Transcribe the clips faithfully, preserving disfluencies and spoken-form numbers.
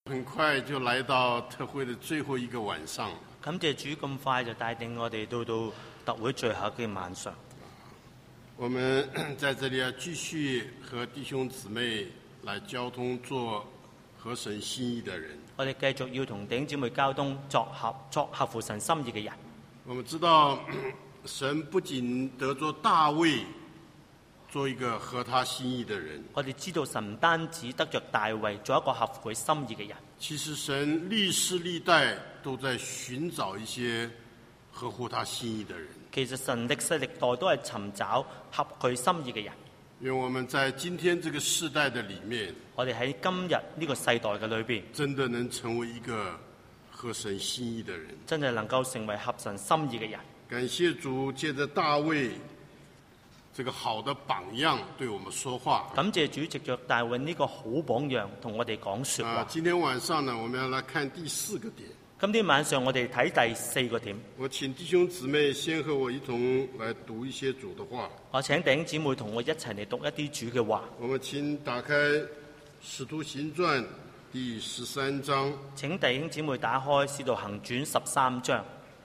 很快就来到特會的最後一個晚上。 感謝主咁快就帶領我哋到到特會最後嘅晚上。 我們在這裡要繼續和弟兄姊妹來交通，做合神心意的人。 我哋繼續要同弟兄姊妹交通，作合作合乎神心意嘅人。 我們知道神不僅得着大衛做一個合他心意的人， 我哋知道神唔單止得着大衛做一個合乎佢心意嘅人。 其實神歷世歷代都在尋找一些合乎他心意的人。 其實神歷世歷代都係尋找合佢心意嘅人。 因為我們在今天這個世代的裡面， 我哋喺今日呢個世代嘅裏邊， 真的能成為一個合神心意的人， 真係能夠成為合神心意嘅人。 感謝主，借着大衛這個好的榜樣對我們說話。 感謝主藉着大衛呢個好榜樣同我哋講說話。 啊，今天晚上呢，我們要來看第四個點。 今天晚上我哋睇第四個點。 我請弟兄姊妹先和我一同來讀一些主的話。 我請弟兄姊妹同我一齊嚟讀一啲主嘅話。 我們請打開《使徒行傳》第十三章。 請弟兄姊妹打開《使徒行傳》十三章。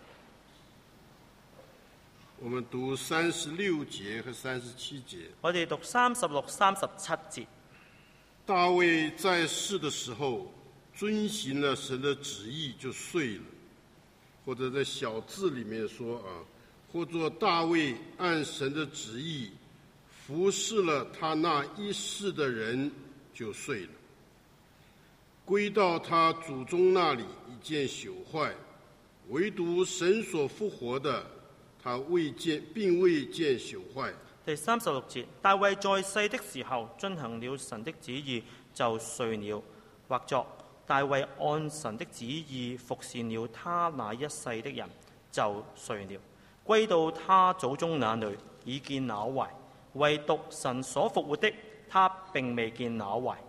我們讀三十六節和三十七節。 我哋讀三十六、三十七節。 大衛在世的時候，遵行了神的旨意就睡了，或者在小字裡面說啊，或者大衛按神的旨意服侍了他那一世的人就睡了，歸到他祖宗那裡已見朽壞，唯獨神所復活的，他未見並未見朽壞。 第三十六節，大衛在世的時候遵行了神的旨意就睡了，或作大衛按神的旨意服侍了他那一世的人就睡了，歸到他祖宗那裡已見朽壞，唯獨神所復活的，他並未見朽壞。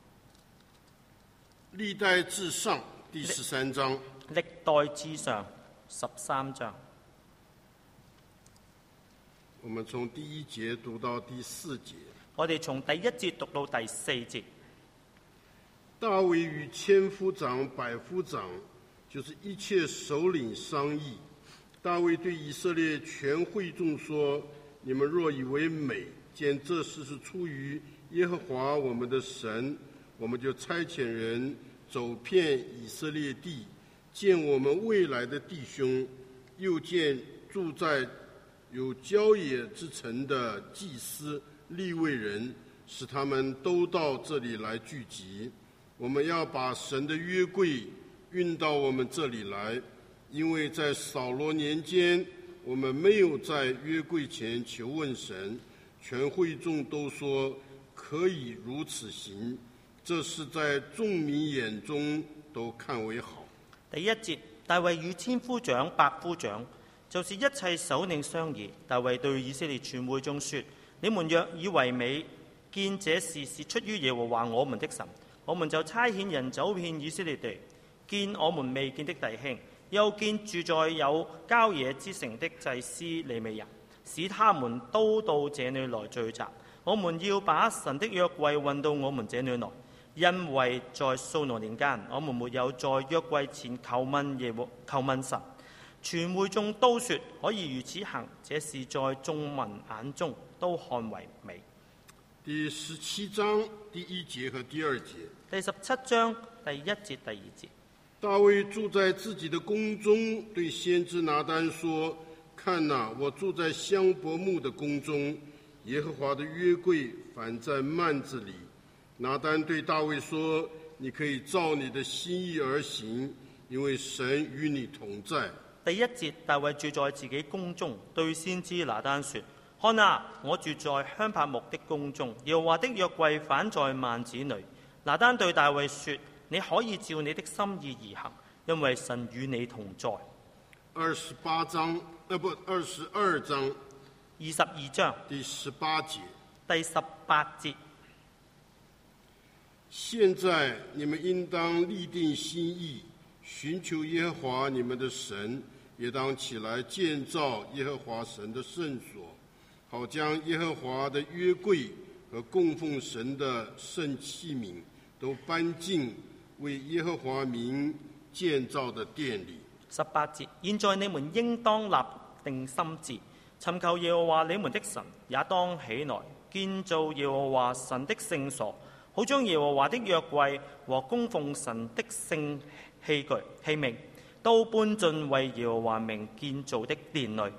歷代志上第十三章。 歷代志上十三章。 我們從第一節讀到第四節。 我哋從第一節讀到第四節。 大衛與千夫長、百夫長，就是一切首領商議。大衛對以色列全會眾說：你們若以為美，見這事是出於耶和華我們的神，我們就差遣人走遍以色列地，見我們未來的弟兄，又見住在有郊野之城的祭司利未人，使他們都到這裡來聚集。我們要把神的約櫃運到我們這裡來，因為在掃羅年間，我們沒有在約櫃前求問神，全會眾都說可以如此行，這是在眾民眼中都看為好。 第一節，大衛與千夫長、百夫長，就是一切首領商議。大衛對以色列全會眾說：你們若以為美，見這事是出於耶和華我們的神，我們就差遣人走遍以色列地，見我們未見的弟兄，又見住在有郊野之城的祭司利未人，使他們都到這裡來聚集。我們要把神的約櫃運到我們這裡來，因為在掃羅年間，我們沒有在約櫃前求問耶和求問神。全會眾都說可以如此行，這事在眾民眼中都看為美。 第十七章第一節和第二節。 第十七章第一節、第二節。 大衛住在自己的宮中，對先知拿單說：看哪，我住在香柏木的宮中，耶和華的約櫃反在幔子裡。拿單對大衛說：你可以照你的心意而行，因為神與你同在。 第一節，大衛住在自己宮中，對先知拿單說：看哪，我住在香柏木的宮中，耶和華的約櫃反在幔子裡。拿單對大衛說：你可以照你的心意而行，因為神與你同在。 二十八章，呃不，二十二章， 二十二章第十八節。 第十八節。 現在你們應當立定心意，尋求耶和華你們的神，也當起來建造耶和華神的聖所，好將耶和華的約櫃和供奉神的聖器皿都搬進为耶和華名建造的殿裏。 十八節，現在你們應當立定心志，尋求耶和華你們的神，也當起來建造耶和華神的聖所，好將耶和華的約櫃和供奉神的聖器具器皿都搬進為耶和華名建造的殿裏。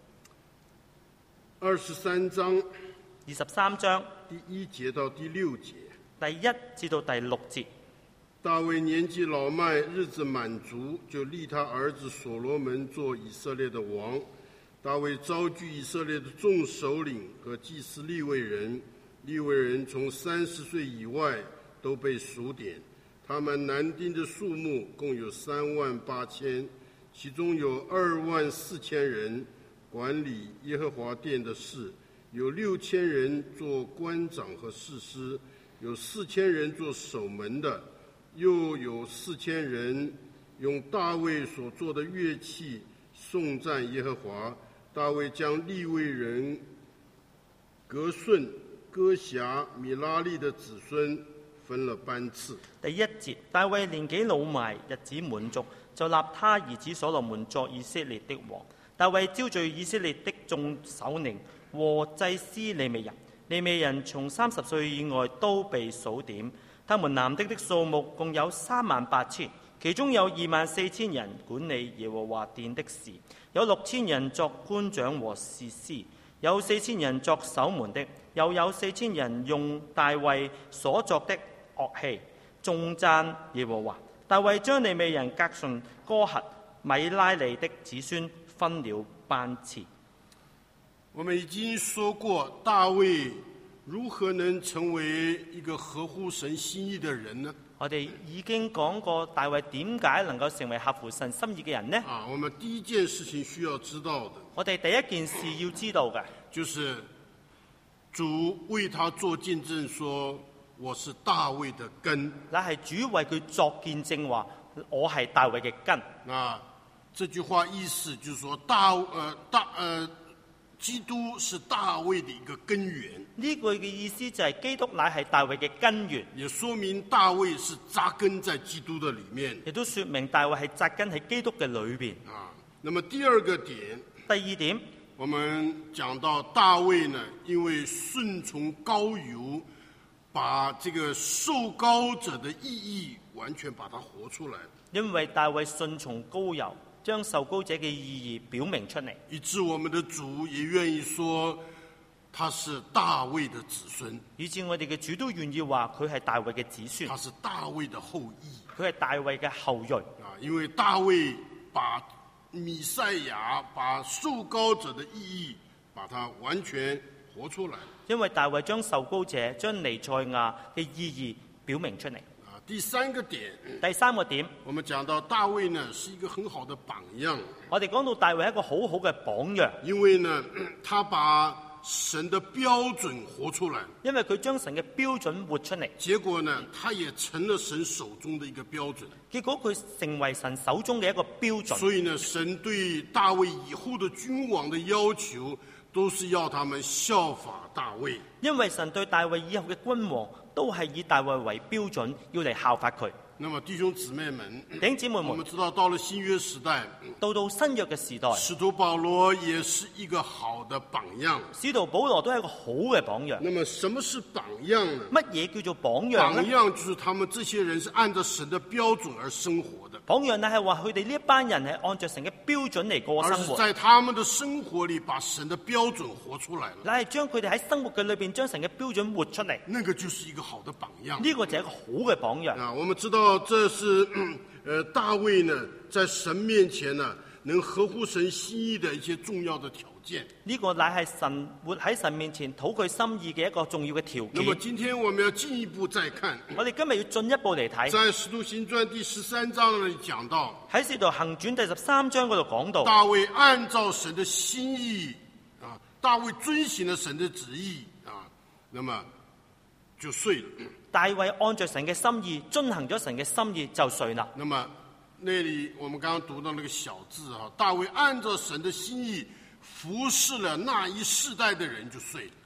二十三章二十三章第一節到第六節， 第一至到第六節。 大衛年紀老邁，日子滿足，就立他兒子所羅門做以色列的王。大衛召聚以色列的眾首領和祭司利未人，利未人從三十歲以外都被數點，他們男丁的數目共有三萬八千，其中有二萬四千人管理耶和華殿的事，有六千人做官長和士師，有四千人做守門的，又有四千人用大衛所做的樂器頌讚耶和華。大衛將利未人革順、哥轄、米拉利的子孫分了班次。 第一節，大衛年紀老邁，日子滿足，就立他兒子所羅門作以色列的王。大衛招聚以色列的眾首領和祭司利未人，利未人從三十歲以外都被數點，他們男的的數目共有三萬八千，其中有二萬四千人管理耶和華殿的事，有六千人作官長和士師，有四千人作守門的，又有四千人用大衛所作的樂器頌讚耶和華。大衛將利未人革順、哥轄、米拉利的子孫分了班次。 我們已經說過，大衛如何能成為一個合乎神心意的人呢？ 我哋已經講過大衛點解能夠成為合乎神心意嘅人呢？ 啊，我們第一件事情需要知道的， 我哋第一件事要知道嘅， 就是主為他做見證說，我是大衛的根。 乃係主為佢作見證話，我係大衛嘅根。 啊，這句話意思就是說大，呃大呃基督是大衛的一個根源。 呢句嘅意思就係基督乃係大衛嘅根源， 也說明大衛是扎根在基督的裏面， 亦都說明大衛係扎根喺基督嘅裏邊。 啊，那麼第二個點， 第二點， 我們講到大衛呢，因為順從膏油，把這個受膏者的意義完全把它活出來， 因為大衛順從膏油，將受膏者嘅意義表明出嚟， 以致我們的主也願意說他是大衛的子孫， 以致我哋嘅主都願意話佢係大衛嘅子孫， 他是大衛的後裔， 佢係大衛嘅後裔。 啊，因為大衛把彌賽亞、把受膏者的意義，把它完全活出來。 因為大衛將受膏者、將彌賽亞嘅意義表明出嚟。 啊，第三個點， 第三個點， 我們講到大衛呢是一個很好的榜樣。 我哋講到大衛係一個好好嘅榜樣， 因為呢，他把神的標準活出來， 因為佢將神嘅標準活出嚟， 結果呢，他也成了神手中的一個標準。 結果佢成為神手中嘅一個標準。 所以呢，神對大衛以後的君王的要求，都是要他們效法大衛。 因為神對大衛以後嘅君王都係以大衛為標準，要嚟效法佢。 那麼弟兄姊妹們， 弟兄姊妹們， 我們知道到了新約時代， 到到新約嘅時代， 使徒保羅也是一個好的榜樣。 使徒保羅都係一個好嘅榜樣。 那麼什麼是榜樣呢？ 乜嘢叫做榜樣榜呢？ 樣就是他們這些人是按照神的標準而生活的。 榜樣呢係話佢哋呢一班人係按照神嘅標準嚟過生活， 而是在他們的生活裏把神的標準活出來了。 乃係將佢哋喺生活嘅裏邊將神嘅標準活出嚟。 那個就是一個好的榜樣。 呢個就係一個好嘅榜樣。 啊，我們知道這是，呃，大衛呢，在神面前呢，能合乎神心意的一些重要的條件。 呢個乃係神活喺神面前討佢心意嘅一個重要嘅條件。 那麼今天我們要進一步再看， 我哋今日要進一步嚟睇， 在《使徒行傳》第十三章那裡講到， 喺《使徒行傳》第十三章嗰度講到， 大衛按照神的心意啊，大衛遵行了神的旨意啊，那麼就睡了。 大衛按着神嘅心意，遵行咗神嘅心意就睡啦。 那麼那裡我們剛剛讀到那個小字啊，大衛按照神的心意服侍了那一世代的人就睡了。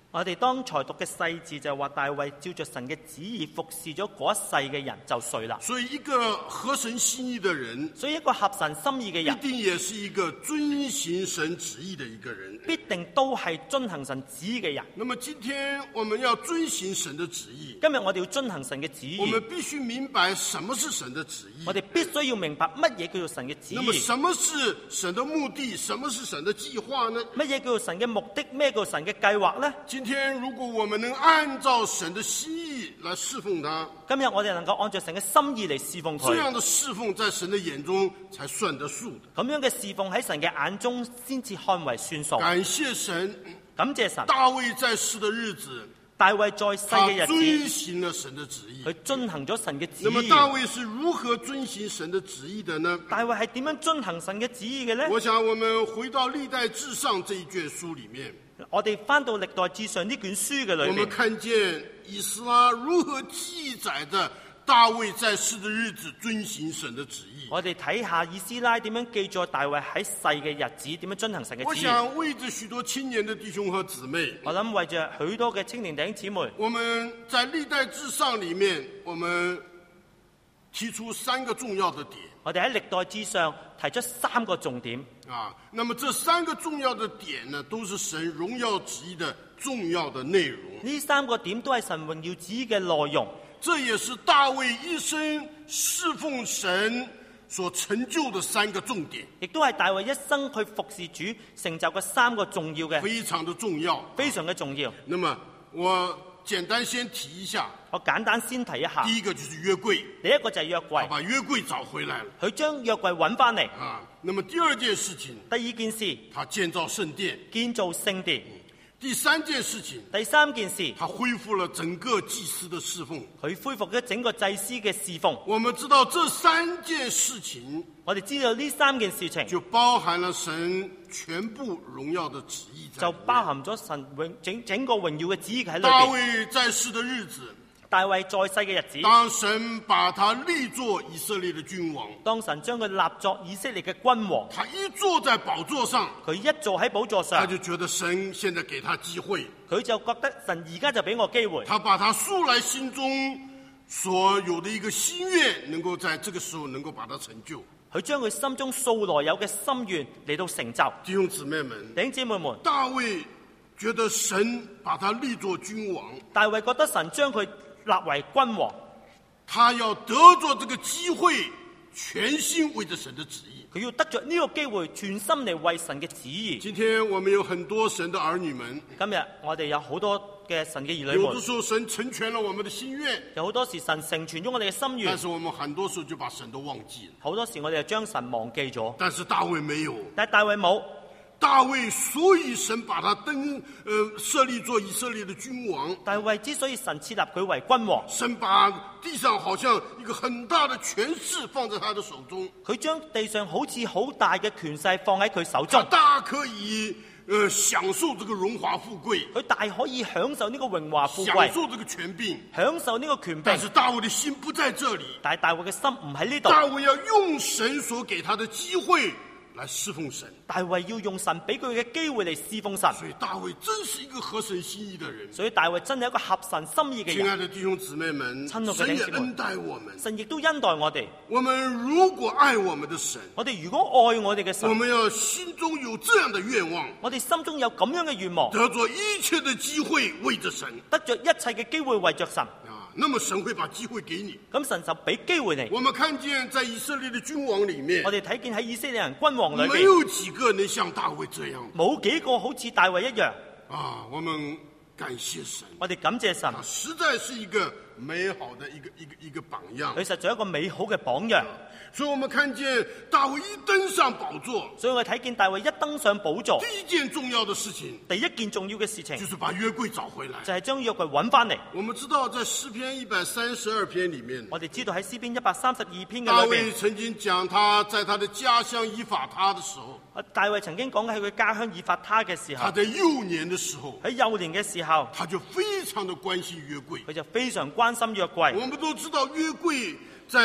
我哋當才讀嘅細字就話大衛照着神嘅旨意服侍咗嗰一世嘅人就睡啦。 所以一個合神心意的人， 所以一個合神心意嘅一人， 定也是一個遵行神旨意的一個人。 必定都係遵行神旨意嘅人。 那麼今天我們要遵行神的旨意， 今日我哋要遵行神嘅旨意， 我們必須明白什麼是神的旨意。 我哋必須要明白乜嘢叫做神嘅旨那麼意， 什麼是神的目的？什麼是神的計劃呢？ 乜嘢叫做神嘅目的，咩叫做神嘅計劃呢？ 今天如果我們能按照神的心意來侍奉他， 今日我哋能夠按照神嘅心意嚟侍奉佢， 這樣的侍奉在神的眼中才算得數的。 咁樣嘅侍奉喺神嘅眼中先至看為算數。 感謝神， 感謝神， 大衛在世的日子， 大衛在世他嘅日遵子， 行了神的旨意。 佢遵行咗神嘅旨那麼意。 大衛是如何遵行神的旨意的呢？ 大衛係點樣遵行神嘅旨意嘅呢？ 我想我們回到歷代志上這一卷書裡面， 我哋翻到歷代志上呢卷書嘅裏我們面， 看見以斯拉如何記載着大衛在世的日子遵行神的旨意。 我哋睇下以斯拉點樣記載大衛喺世嘅日子點樣遵行神嘅我旨意。 想為着許多青年的弟兄和姊妹， 我諗為着許多嘅青年弟兄姊妹， 我們在歷代志上裡面，我們提出三個重要的點我哋喺歷代志上提出三個重點。 啊。那麼這三個重要的點呢，都是神榮耀旨意的重要的內容。 呢三個點都係神榮耀旨意嘅內容， 這也是大衛一生侍奉神所成就的三個重點， 亦都係大衛一生去服侍主成就嘅三個重要嘅， 非常的重要， 非常嘅重要。 那麼我簡單先提一下， 我簡單先提一下， 第一個就是約櫃， 第一個就係約他櫃， 把約櫃找回來了佢將約櫃揾翻嚟。 啊。那麼第二件事情， 第二件事， 他建造聖殿； 建造聖殿。 第三件事情， 第三件事， 他恢復了整個祭司的侍奉。 佢恢復咗整個祭司嘅侍奉。 我們知道這三件事情我哋知道呢三件事情就包含了神全部榮耀的旨意在裡面， 就包含咗神永整整個榮耀嘅旨意喺裏大邊。 衛在世的日子， 大衛在世嘅日子， 當神把他立作以色列的君王， 當神將佢立作以色列嘅君王， 他一坐在寶座上， 佢一坐喺寶座他上， 就覺得神現在給他機會， 佢就覺得神而家就俾我機會， 他把他素來心中所有的一個心願，能夠在這個時候能夠把它成就。 佢將佢心中素來有嘅心願嚟到成就。 弟兄姊妹們， 弟兄姊妹們， 大衛覺得神把他立作君王， 大衛覺得神將佢立為君王， 他要得着這個機會，全心為着神的旨意。 佢要得着呢個機會，全心嚟為神嘅旨意。 今天我們有很多神的兒女們， 今日我哋有好多嘅神嘅兒女們， 有的時候神成全了我們的心願， 有好多時神成全咗我哋嘅心願但，是我們很多時候就把神都忘記了。 好多時我哋就將神忘記咗。 但是大衛沒有， 但係大衛冇， 大衛所以神把他登呃設立做以色列的君王， 大衛之所以神設立佢為君王， 神把地上好像一個很大的權勢放在他的手中， 佢將地上好似好大嘅權勢放喺佢手他中， 大可以呃享受這個榮華富貴， 佢大可以享受呢個榮華富享貴， 受這個權柄， 享受呢個權柄。 但是大衛的心不在這裡， 但係大衛嘅心唔喺呢度， 大衛要用神所給他的機會來侍奉神。 大衛要用神俾佢嘅機會嚟侍奉神， 所以大衛真是一個合神心意的人。 所以大衛真係一個合神心意嘅親愛人。 的弟兄姊妹們， 親愛的神也弟兄姊妹恩待我們。 神亦都恩待我哋。 我們如果愛我們的神， 我哋如果愛我哋嘅我神， 們要心中有這樣的願望， 我哋心中有咁樣嘅願望， 得着一切的機會為着神得着一切嘅機會為着神， 啊，那麼神會把機會給你。 咁神就俾機會你。 我們看見在以色列的君王裡面我，哋睇見喺以色列人君王裏邊， 沒有幾個能像大衛這樣冇幾個好似大衛一樣。 啊。我們感謝神， 我哋感謝神， 他實在是一個美好的一個一個一個榜樣。 佢實在一個美好嘅榜樣。 所以我們看見大衛一登上寶座， 所以我睇見大衛一登上寶座， 第一件重要的事情第一件重要嘅事情就是把約櫃找回來。 就係將約櫃揾翻嚟。 我們知道在詩篇一百三十二篇裡面， 我哋知道喺詩篇一百三十二篇大嘅裏邊， 衛曾經講他在他的家鄉以法他的時候， 啊大衛曾經講喺佢家鄉以法他嘅時候， 他在幼年的時候， 喺幼年嘅時候， 他就非常的關心約櫃。 佢就非常關心約櫃。 我們都知道約櫃在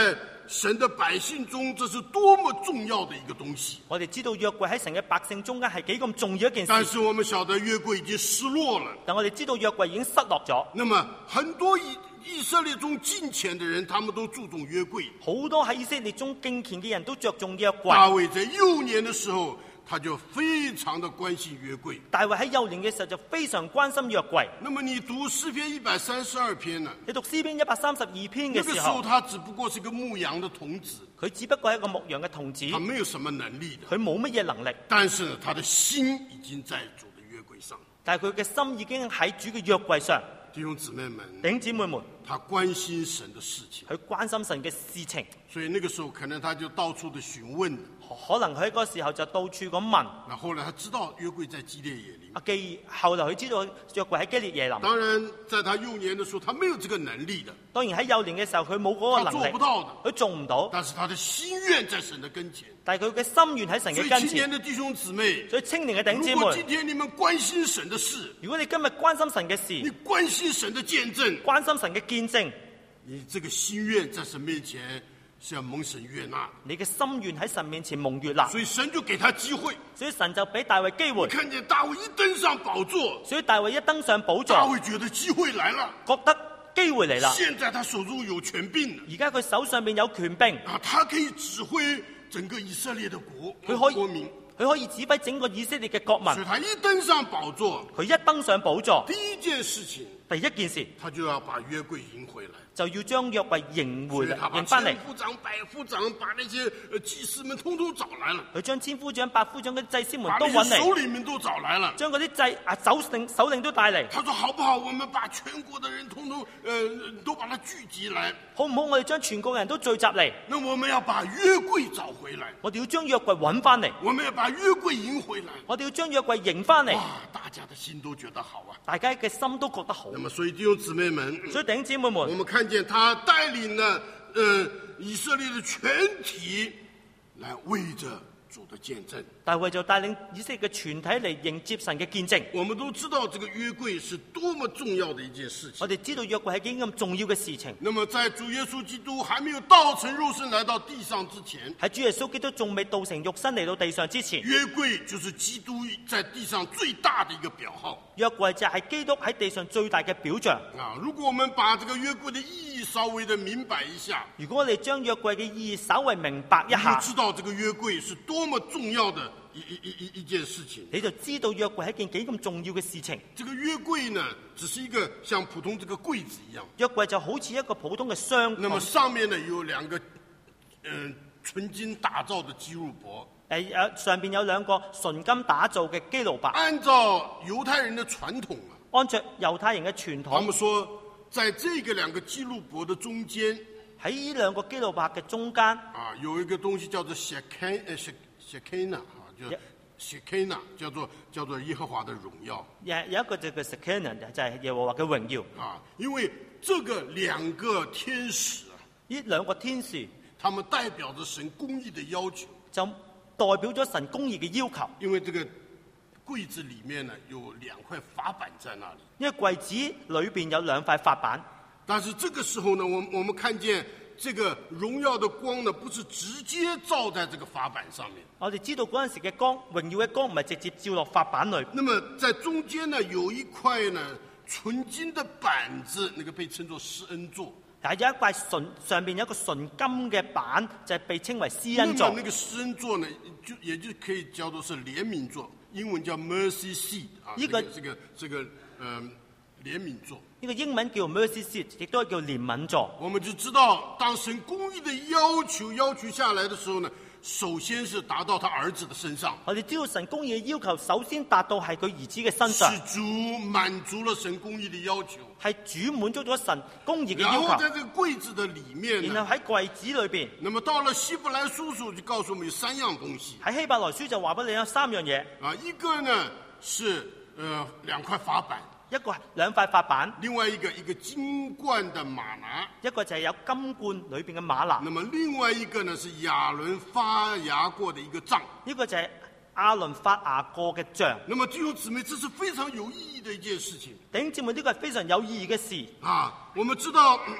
神的百姓中，這是多麼重要的一個東西。 我哋知道約櫃喺神嘅百姓中間係幾咁重要一件事。 但是我們曉得約櫃已經失落了。 但我哋知道約櫃已經失落咗。 那麼很多以以色列中敬虔的人，他們都注重約櫃。 好多喺以色列中敬虔嘅人都着重約櫃。 大衛在幼年的時候，他就非常的關心約櫃。 大衛喺幼年嘅時候就非常關心約櫃。 那麼你讀詩篇一百三十二篇呢？ 你讀詩篇一百三十二篇嘅時候， 那個時候他只不過是個牧羊的童子， 佢只不過係一個牧羊嘅童子， 他沒有什麼能力的， 佢冇乜嘢能力。 但是呢，他的心已經在主的約櫃上。 但係佢嘅心已經喺主嘅約櫃上。 弟兄姊妹們， 弟兄姊妹們， 他關心神的事情， 佢關心神嘅事情， 所以那個時候可能他就到處的詢問。 可能佢喺嗰個時候就到處咁問。 那後來他知道約櫃在基列耶林。 啊，既後來佢知道約櫃喺基列耶林。 當然，在他幼年的時候，他沒有這個能力的。 當然喺幼年嘅時候，佢冇嗰個能力， 他做不到的， 佢做唔到。 但是他的心願在神的跟前。 但係佢嘅心願喺神嘅跟前。 所以青年的弟兄姊妹， 所以青年嘅弟兄姊妹， 如果今天你們關心神的事， 如果你今日關心神嘅事， 你關心神的見證， 關心神嘅見證， 你這個心願在神面前是要蒙神悅納。 你嘅心願喺神面前蒙悅納， 所以神就給他機會。 所以神就俾大衛機會。 看見大衛一登上寶座， 所以大衛一登上寶座， 大衛覺得機會來了， 覺得機會嚟啦。 現在他手中有權柄， 而家佢手上面有權柄， 啊，他可以指揮整個以色列的國， 佢可以國民， 佢可以指揮整個以色列嘅國民。 所以他一登上寶座， 佢一登上寶座， 第一件事情， 第一件事， 他就要把約櫃迎回來。 就要將約櫃迎回嚟， 迎迎翻嚟。 千夫長、百夫長把那些呃祭司們通通找來了， 佢將千夫長、百夫長嘅祭司們都揾把那些首嚟， 領們都找來了， 將嗰啲祭啊首領首領都帶嚟。 他說好不好？我們把全國的人通通呃都把他聚集來， 好唔好？我哋將全國人都聚集嚟。 那我們要把約櫃找回來， 我哋要將約櫃揾翻嚟。 我們要把約櫃迎回來。 我哋要將約櫃迎翻嚟。 哇！大家的心都覺得好啊， 大家嘅心都覺得好。 那麼所以弟兄姊妹們， 所以弟兄姊妹們， 我們看見他帶領了呃以色列的全體來為着主的見證。 大衛就帶領以色列嘅全體嚟迎接神嘅見證。 我們都知道這個約櫃是多麼重要的一件事情。 我哋知道約櫃係幾咁重要嘅事情。 那麼在主耶穌基督還沒有道成肉身來到地上之前， 喺主耶穌基督仲未道成肉身嚟到地上之前， 約櫃就是基督在地上最大的一個表號。 約櫃就係基督喺地上最大嘅表象。 啊，如果我們把這個約櫃的意義稍微的明白一下， 如果我哋將約櫃嘅意義稍微明白一下， 你就知道這個約櫃是多麼重要的一一一一一件事情。 你就知道約櫃係一件幾咁重要嘅事情。 這個約櫃呢，只是一個像普通這個櫃子一樣。 約櫃就好似一個普通嘅箱， 那麼上面呢有兩個，嗯、呃，純金打造的基路伯。 誒誒，上邊有兩個純金打造嘅基路伯。 按照猶太人的傳統啊， 按照猶太人嘅傳統， 他們說，在這個兩個基路伯的中間， 喺呢兩個基路伯嘅中間， 啊，有一個東西叫做 Shekinah， 呃 Shekinah 啊，就 Shekinah 叫做叫做耶和華的榮耀。 有有一個就叫 Shekinah，就係耶和華嘅榮耀。 啊，因為這個兩個天使啊， 呢兩個天使， 他們代表着神公義的要求， 就代表咗神公義嘅要求。 因為這個櫃子裡面呢有兩塊法板在那裡， 因為櫃子裏邊有兩塊法板， 但是這個時候呢，我我們看見這個榮耀的光呢，不是直接照在這個法板上面。 我哋知道嗰陣時嘅光，榮耀嘅光唔係直接照落法板裏。 那麼在中間呢，有一塊呢純金的板子，那個被稱作施恩座。 但係有一塊純上邊有一個純金嘅板，就係、是、被稱為施恩座。 那麼那個施恩座呢，就也就可以叫做是憐憫座，英文叫 mercy seat 啊。 呢、這個這個這個嗯憐憫座。 呢個英文叫 mercy seat， 亦都係叫憐憫座。 我們就知道，當神公義的要求要求下來的時候呢，首先是達到他兒子的身上。 我哋知道神公義嘅要求，首先達到係佢兒子嘅身上。 是主滿足了神公義的要求。 係主滿足咗神公義嘅要求。 然後在這個櫃子的裡面呢， 然後喺櫃子裏邊。 那麼到了希伯來書書就告訴我們有三樣東西。 喺希伯來書就話俾你有三樣嘢。 啊，一個呢是呃兩塊法板。 一個係兩塊法板， 另外一個一個金冠的馬拿， 一個就係有金冠裏邊嘅馬拿。 那麼另外一個呢是亞倫發芽過的一個杖， 呢個就係亞倫發芽過嘅杖。 那麼弟兄姊妹，這是非常有意義的一件事情。 弟兄姊妹，呢個係非常有意義嘅事。 啊，我們知道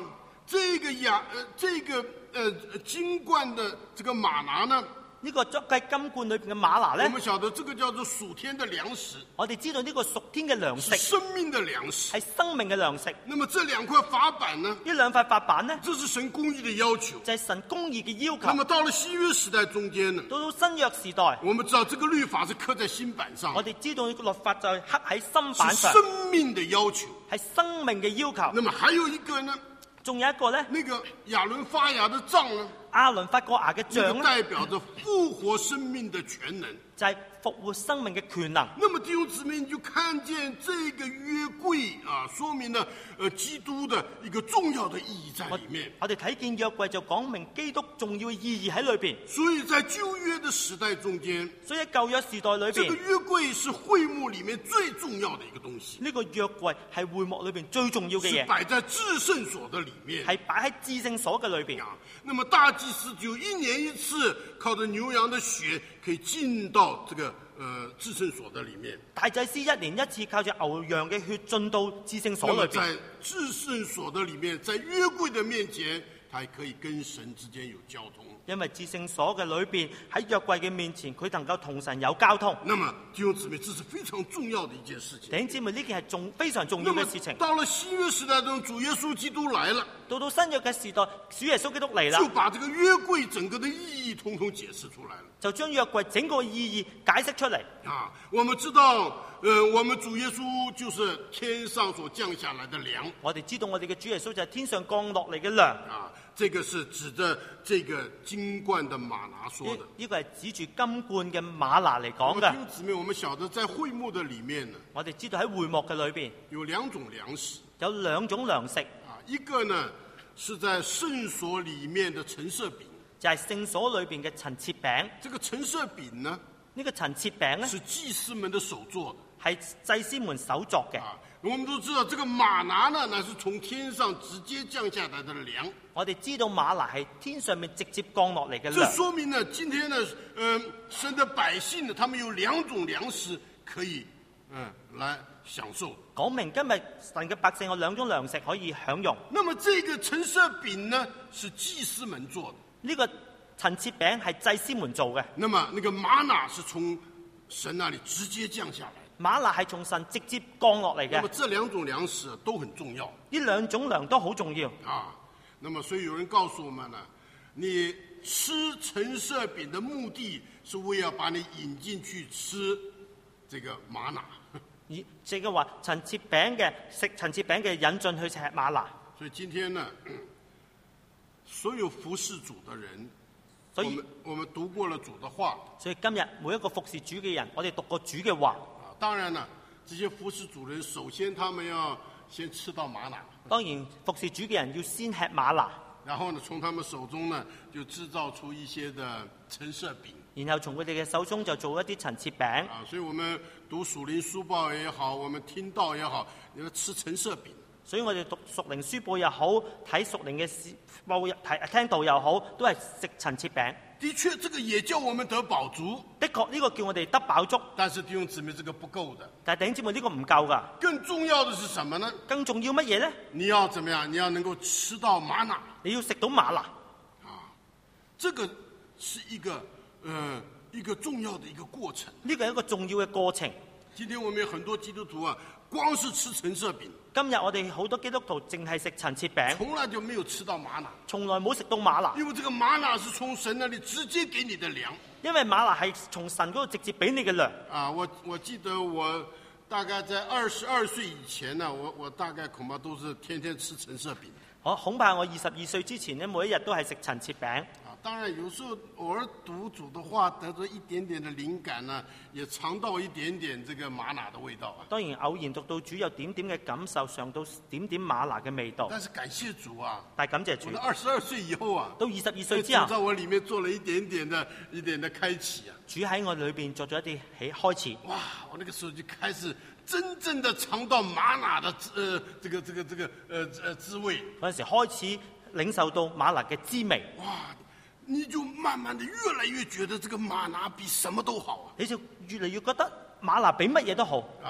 这个亚呃这个呃金冠的这个玛拿呢， 呢個捉雞金罐裏邊嘅馬拿我咧， 们晓得这个叫做属天的粮食， 我哋知道呢個屬天嘅糧是食生命的粮食。 係生命嘅糧食。 那么这两块法板呢， 呢兩塊法板呢， 这是神公義的要求。 就係神公義嘅要求。 那么到了新約時代中間呢， 到到新約時代， 我們知道這個律法是刻在新版上， 我哋知道呢個律法就係刻喺新版是上， 生命的要求。 係生命嘅要求。 那麼還有一個呢， 仲有一個咧， 那個亞倫發芽的杖呢， 亞倫發過芽嘅那個杖咧， 代表着復活生命的全能。 就係復活生命嘅權能。 那麼弟兄姊妹，你就看見這個約櫃啊，說明了呃基督的一個重要的意義在我裡面。 我哋睇見約櫃就講明基督重要嘅意義喺裏邊。 所以在舊約的時代中間， 所以喺舊約時代裏邊， 這個約櫃是會幕裡面最重要的一個東西， 呢個約櫃係會幕裏邊最重要嘅是嘢， 擺在至聖所的裡面。 係擺喺至聖所嘅裏邊。 啊，那麼大祭司只有一年一次，靠着牛羊的血可以進到這個呃至聖所的裡面。 大祭司一年一次靠住牛羊嘅血進到至聖所那麼裏邊。 在至聖所的裡面，在約櫃的面前，他還可以跟神之間有交通。 因為至聖所嘅裏邊喺約櫃嘅面前，佢能夠同神有交通。 那麼弟兄姊妹，這是非常重要的一件事情。 弟兄姊妹，呢件係重非常重那麼要嘅事情。 到了新約時代中，主耶穌基督來了， 到到新約嘅時代，主耶穌基督嚟啦就，把這個約櫃整個的意義統統解釋出來了。 就將約櫃整個意義解釋出嚟。 啊，我們知道，呃，我們主耶穌就是天上所降下來的糧。 我哋知道我哋嘅主耶穌就係天上降落嚟嘅糧。 啊，這個是指着這個金冠的瑪拿說呢的。 呢個係指住金冠嘅馬拿嚟講嘅。 弟兄姊妹，我們曉得在會幕的裡面呢， 我哋知道喺會幕嘅裏邊有兩種糧食。 有兩種糧食， 啊，一個呢是在聖所裡面的陳設餅。 就係聖所裏邊嘅陳設餅。 這個陳設餅呢， 呢個陳設餅咧是祭司們的手做的。 係祭司們手作嘅。 啊，我們都知道這個瑪拿呢，乃是從天上直接降下來的糧。 我哋知道馬拿係天上面直接降落嚟嘅這糧。 說明呢，今天呢，嗯、呃，神的百姓呢，他們有兩種糧食可以，嗯、呃，來享受。 講明今日神嘅百姓有兩種糧食可以享用。 那麼這個陳設餅呢，是祭司們做的。 呢個陳設餅係祭司們做嘅， 那麼那個瑪拿是從神那裡直接降下來的。 馬拿係從神直接降落嚟那麼嘅。 這兩種糧食都很重要呢兩種糧都好重要。 啊。那麼所以有人告訴我們呢，你吃陳設餅的目的是為要把你引進去吃這個瑪拿。 而即係話陳設餅嘅食陳設餅嘅引進去吃馬拿。 所以今天呢，所有服侍主的人， 所以我們我們讀過了主的話所以今日每一個服侍主嘅人，我哋讀過主嘅話。 啊。當然了，這些服侍主的人，首先他們要先吃到瑪拿， 當然服侍主嘅人要先吃馬拿， 然後呢，從他們手中呢就製造出一些的陳設餅然後從佢哋嘅手中就做一啲陳設餅。 啊。所以我們讀屬靈書報也好，我們聽道也好，你要吃陳設餅。 所以我哋讀屬靈書報又好，睇屬靈嘅書報睇聽道又好，都係食陳設餅。 的確，這個也叫我們得飽足。 的確呢個叫我哋得飽足， 但是弟兄姊妹，這個不夠的。 但係弟兄姊妹呢個唔夠噶。 更重要的是什麼呢？ 更重要乜嘢呢？ 你要怎麼樣？你要能夠吃到瑪拿你要食到馬拿， 啊，這個是一個呃一個重要的一個過程。 呢個係一個重要嘅過程。 今天我們有很多基督徒啊，光是吃陳設餅， 今日我哋好多基督徒淨係食陳設餅， 從來就沒有吃到瑪拿。 從來冇食到馬拿， 因為這個瑪拿是從神那裡直接給你的糧因為馬拿係從神嗰度直接俾你嘅糧。 啊。我我記得我大概在二十二歲以前呢，我我大概恐怕都是天天吃陳設餅。 我恐怕我二十二歲之前呢，每一日都係食陳設餅。 啊，當然有時候偶爾讀主的話，得着一點點的靈感呢，也嘗到一點點這個瑪拿的味道啊。 當然偶然讀到主有點點嘅感受，嘗到點點馬拿嘅味道。 但是感謝主啊， 但係感謝主我到，二十二歲以後啊， 到二十二歲之主後， 在我裡面做了一點點的一點的開啟啊。 主喺我裏邊做咗一啲起開始。 哇，我那個時候就開始真正的嘗到瑪拿的呃這個這個這個呃呃滋味。 嗰陣時開始領受到馬拿嘅滋味， 哇，你就慢慢的越來越覺得這個瑪拿比什麼都好你就越嚟越覺得馬拿比乜嘢都好。 啊。啊，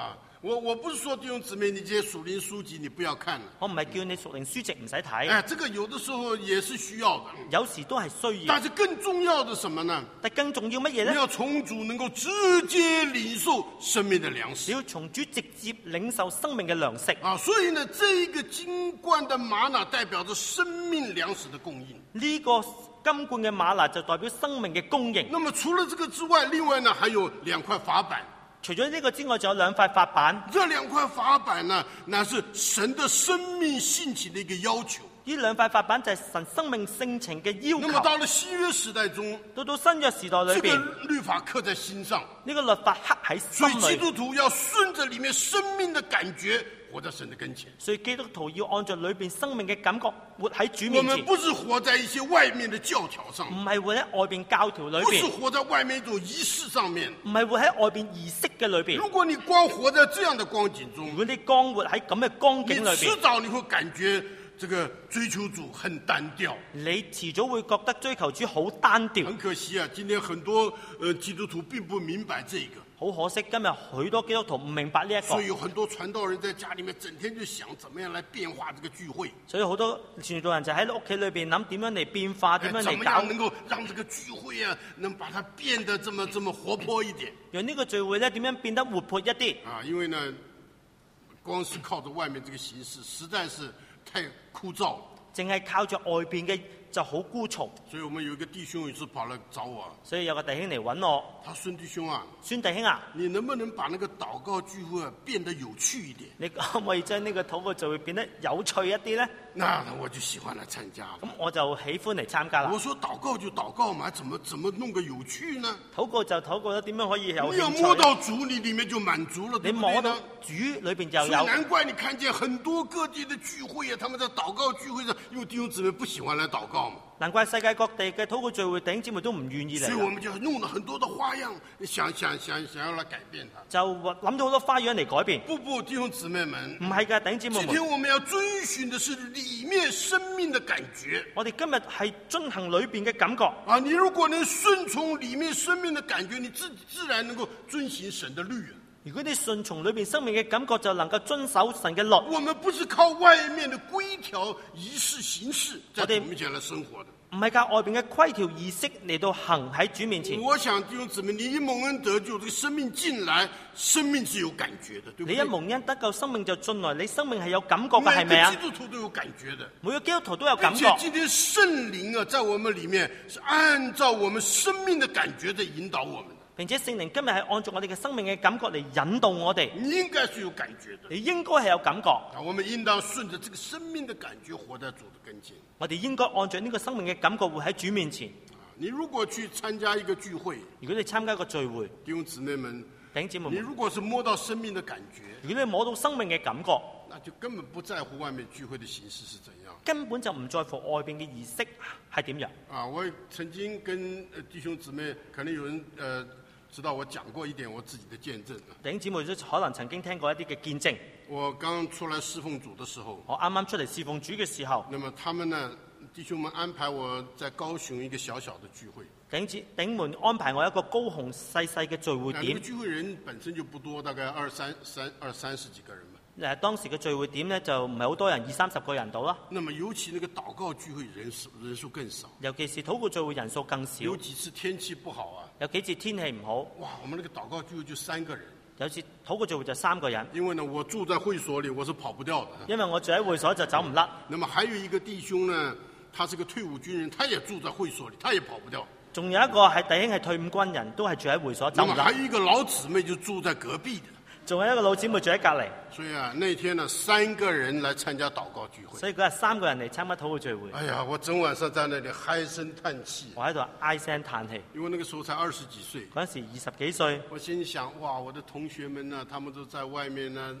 我我不是說弟兄姊妹，你這些屬靈書籍你不要看了。 我唔係叫你屬靈書籍唔使睇。 哎，這個有的時候也是需要的。 有時都係需要。 但是更重要的什麼呢？ 但更重要乜嘢呢？ 你要從主能夠直接領受生命的糧食。 你要從主直接領受生命嘅糧食。 啊，所以呢，這一個金罐的嗎哪代表着生命糧食的供應。 呢個金罐嘅嗎哪就代表生命嘅供應。 那麼除了這個之外，另外呢還有兩塊法板。 除咗呢個之外，仲有兩塊法板。 這兩塊法板呢，那是神的生命性情的一個要求。 呢兩塊法板就係神生命性情嘅要求。 那麼到了新約時代中， 到到新約時代裏邊， 這個律法刻在心上， 呢個律法刻喺心裏。 所以基督徒要順着裏面生命的感覺，活在神的跟前。 所以基督徒要按照裏邊生命嘅感覺活喺主面前。 我們不是活在一些外面的教條上， 唔係活喺外邊教條裏邊， 不是活在外面一種儀式上面， 唔係活喺外邊儀式嘅裏邊。 如果你光活在這樣的光景中， 如果你光活喺咁嘅光景裏邊， 你遲早你會感覺這個追求主很單調。 你遲早會覺得追求主好單調。 很可惜啊，今天很多呃基督徒並不明白這個。 好可惜，今日許多基督徒唔明白呢一個。 所以有很多傳道人在家裏面整天就想，怎麼樣來變化這個聚會。 所以好多傳道人就喺屋企裏邊諗點樣嚟變化，點樣嚟搞。 怎麼樣能夠讓這個聚會啊，能把它變得這麼這麼活潑一點？ 讓呢個聚會咧點樣變得活潑一啲？ 啊，因為呢，光是靠着外面這個形式，實在是太枯燥了。 淨係靠着外邊嘅就好枯燥。 所以我們有一個弟兄有一次跑來找我， 所以有個弟兄嚟揾我， 他說孫弟兄啊， 孫弟兄啊， 你能不能把那個禱告聚會啊變得有趣一點？ 你可唔可以將呢個禱告聚會變得有趣一啲呢？ 那我就喜歡來參加。 咁我就喜歡嚟參加啦。 我說禱告就禱告嘛，怎麼怎麼弄個有趣呢？ 禱告就禱告啦，點樣可以有興趣？ 你要摸到主，你裏面就滿足了，對不對？ 你摸到主裏邊就有。 所以難怪你看見很多各地的聚會啊，他們在禱告聚會上，因為弟兄姊妹不喜歡來禱告嘛。 難怪世界各地嘅禱告聚會，弟兄姊妹都唔願意嚟。 所以我們就弄了很多的花樣，想想想想要來改變它。 就諗到好多花樣嚟改變。 不不，弟兄姊妹們， 唔係㗎，弟兄姊妹們。 今天我們要遵循的是裏面生命的感覺。 我哋今日係遵行裏邊嘅感覺。 啊，你如果能順從裏面生命的感覺，你自自然能夠遵行神的律。 如果你順從裏邊生命嘅感覺，就能夠遵守神嘅律。 我們不是靠外面的規條儀式形式在我們面前來生活的， 唔係靠外邊嘅規條儀式嚟到行喺主面前。 我想弟兄姊妹，你一蒙恩得救，這個生命進來，生命是有感覺的，對不對？ 你一蒙恩得救，生命就進來，你生命係有感覺嘅，係咪啊？ 每個基督徒都有感覺的， 每個基督徒都有感覺。 而且今天聖靈啊，在我們裏面是按照我們生命的感覺在引導我們的。 並且聖靈今日係按照我哋嘅生命嘅感覺嚟引導我哋。 你應該是有感覺的， 你應該係有感覺。 啊，我們應當順着這個生命的感覺活在主的跟前。 我哋應該按照呢個生命嘅感覺活喺主面前。 你如果去參加一個聚會， 如果你參加一個聚會， 弟兄姊妹們， 弟兄姊妹們， 你如果是摸到生命的感覺， 如果你摸到生命嘅感覺， 那就根本不在乎外面聚會的形式是怎樣， 根本就唔在乎外邊嘅儀式係點樣。 啊，我曾經跟弟兄姊妹，可能有人呃知道我講過一點我自己的見證。 弟兄姊妹都可能曾經聽過一啲嘅見證。 我剛出來侍奉主的時候， 我啱啱出嚟侍奉主嘅時候， 那麼他們呢，弟兄們安排我在高雄一個小小的聚會。 弟兄弟兄安排我一個高雄細細嘅聚會點。 那個聚會人本身就不多，大概二三三二三十幾個人嘛。 誒，當時嘅聚會點呢，就唔係好多人，二三十個人到啦。 那麼尤其那個禱告聚會人數人數更少， 尤其是禱告聚會人數更少。 有幾次天氣不好啊， 有幾次天氣唔好， 哇，我們那個禱告聚會就三個人。 有次禱告聚會就三個人。 因為呢，我住在會所裏，我是跑不掉的。 因為我住喺會所就走唔甩。 那麼還有一個弟兄呢，他是個退伍軍人，他也住在會所裏，他也跑不掉。 仲有一個係弟兄係退伍軍人，都係住喺會所走唔甩。 那麼還有一個老姊妹就住在隔壁的。 仲有一個老姊妹住喺隔離。 所以啊，那天呢，三個人來參加禱告聚會。 所以嗰日三個人嚟參加禱告聚會。 哎呀，我整晚上在那裡唉聲嘆氣。 我喺度唉聲嘆氣。 因為那個時候才二十幾歲。 嗰陣時二十幾歲。 我心想，哇，我的同學們呢，他們都在外面呢，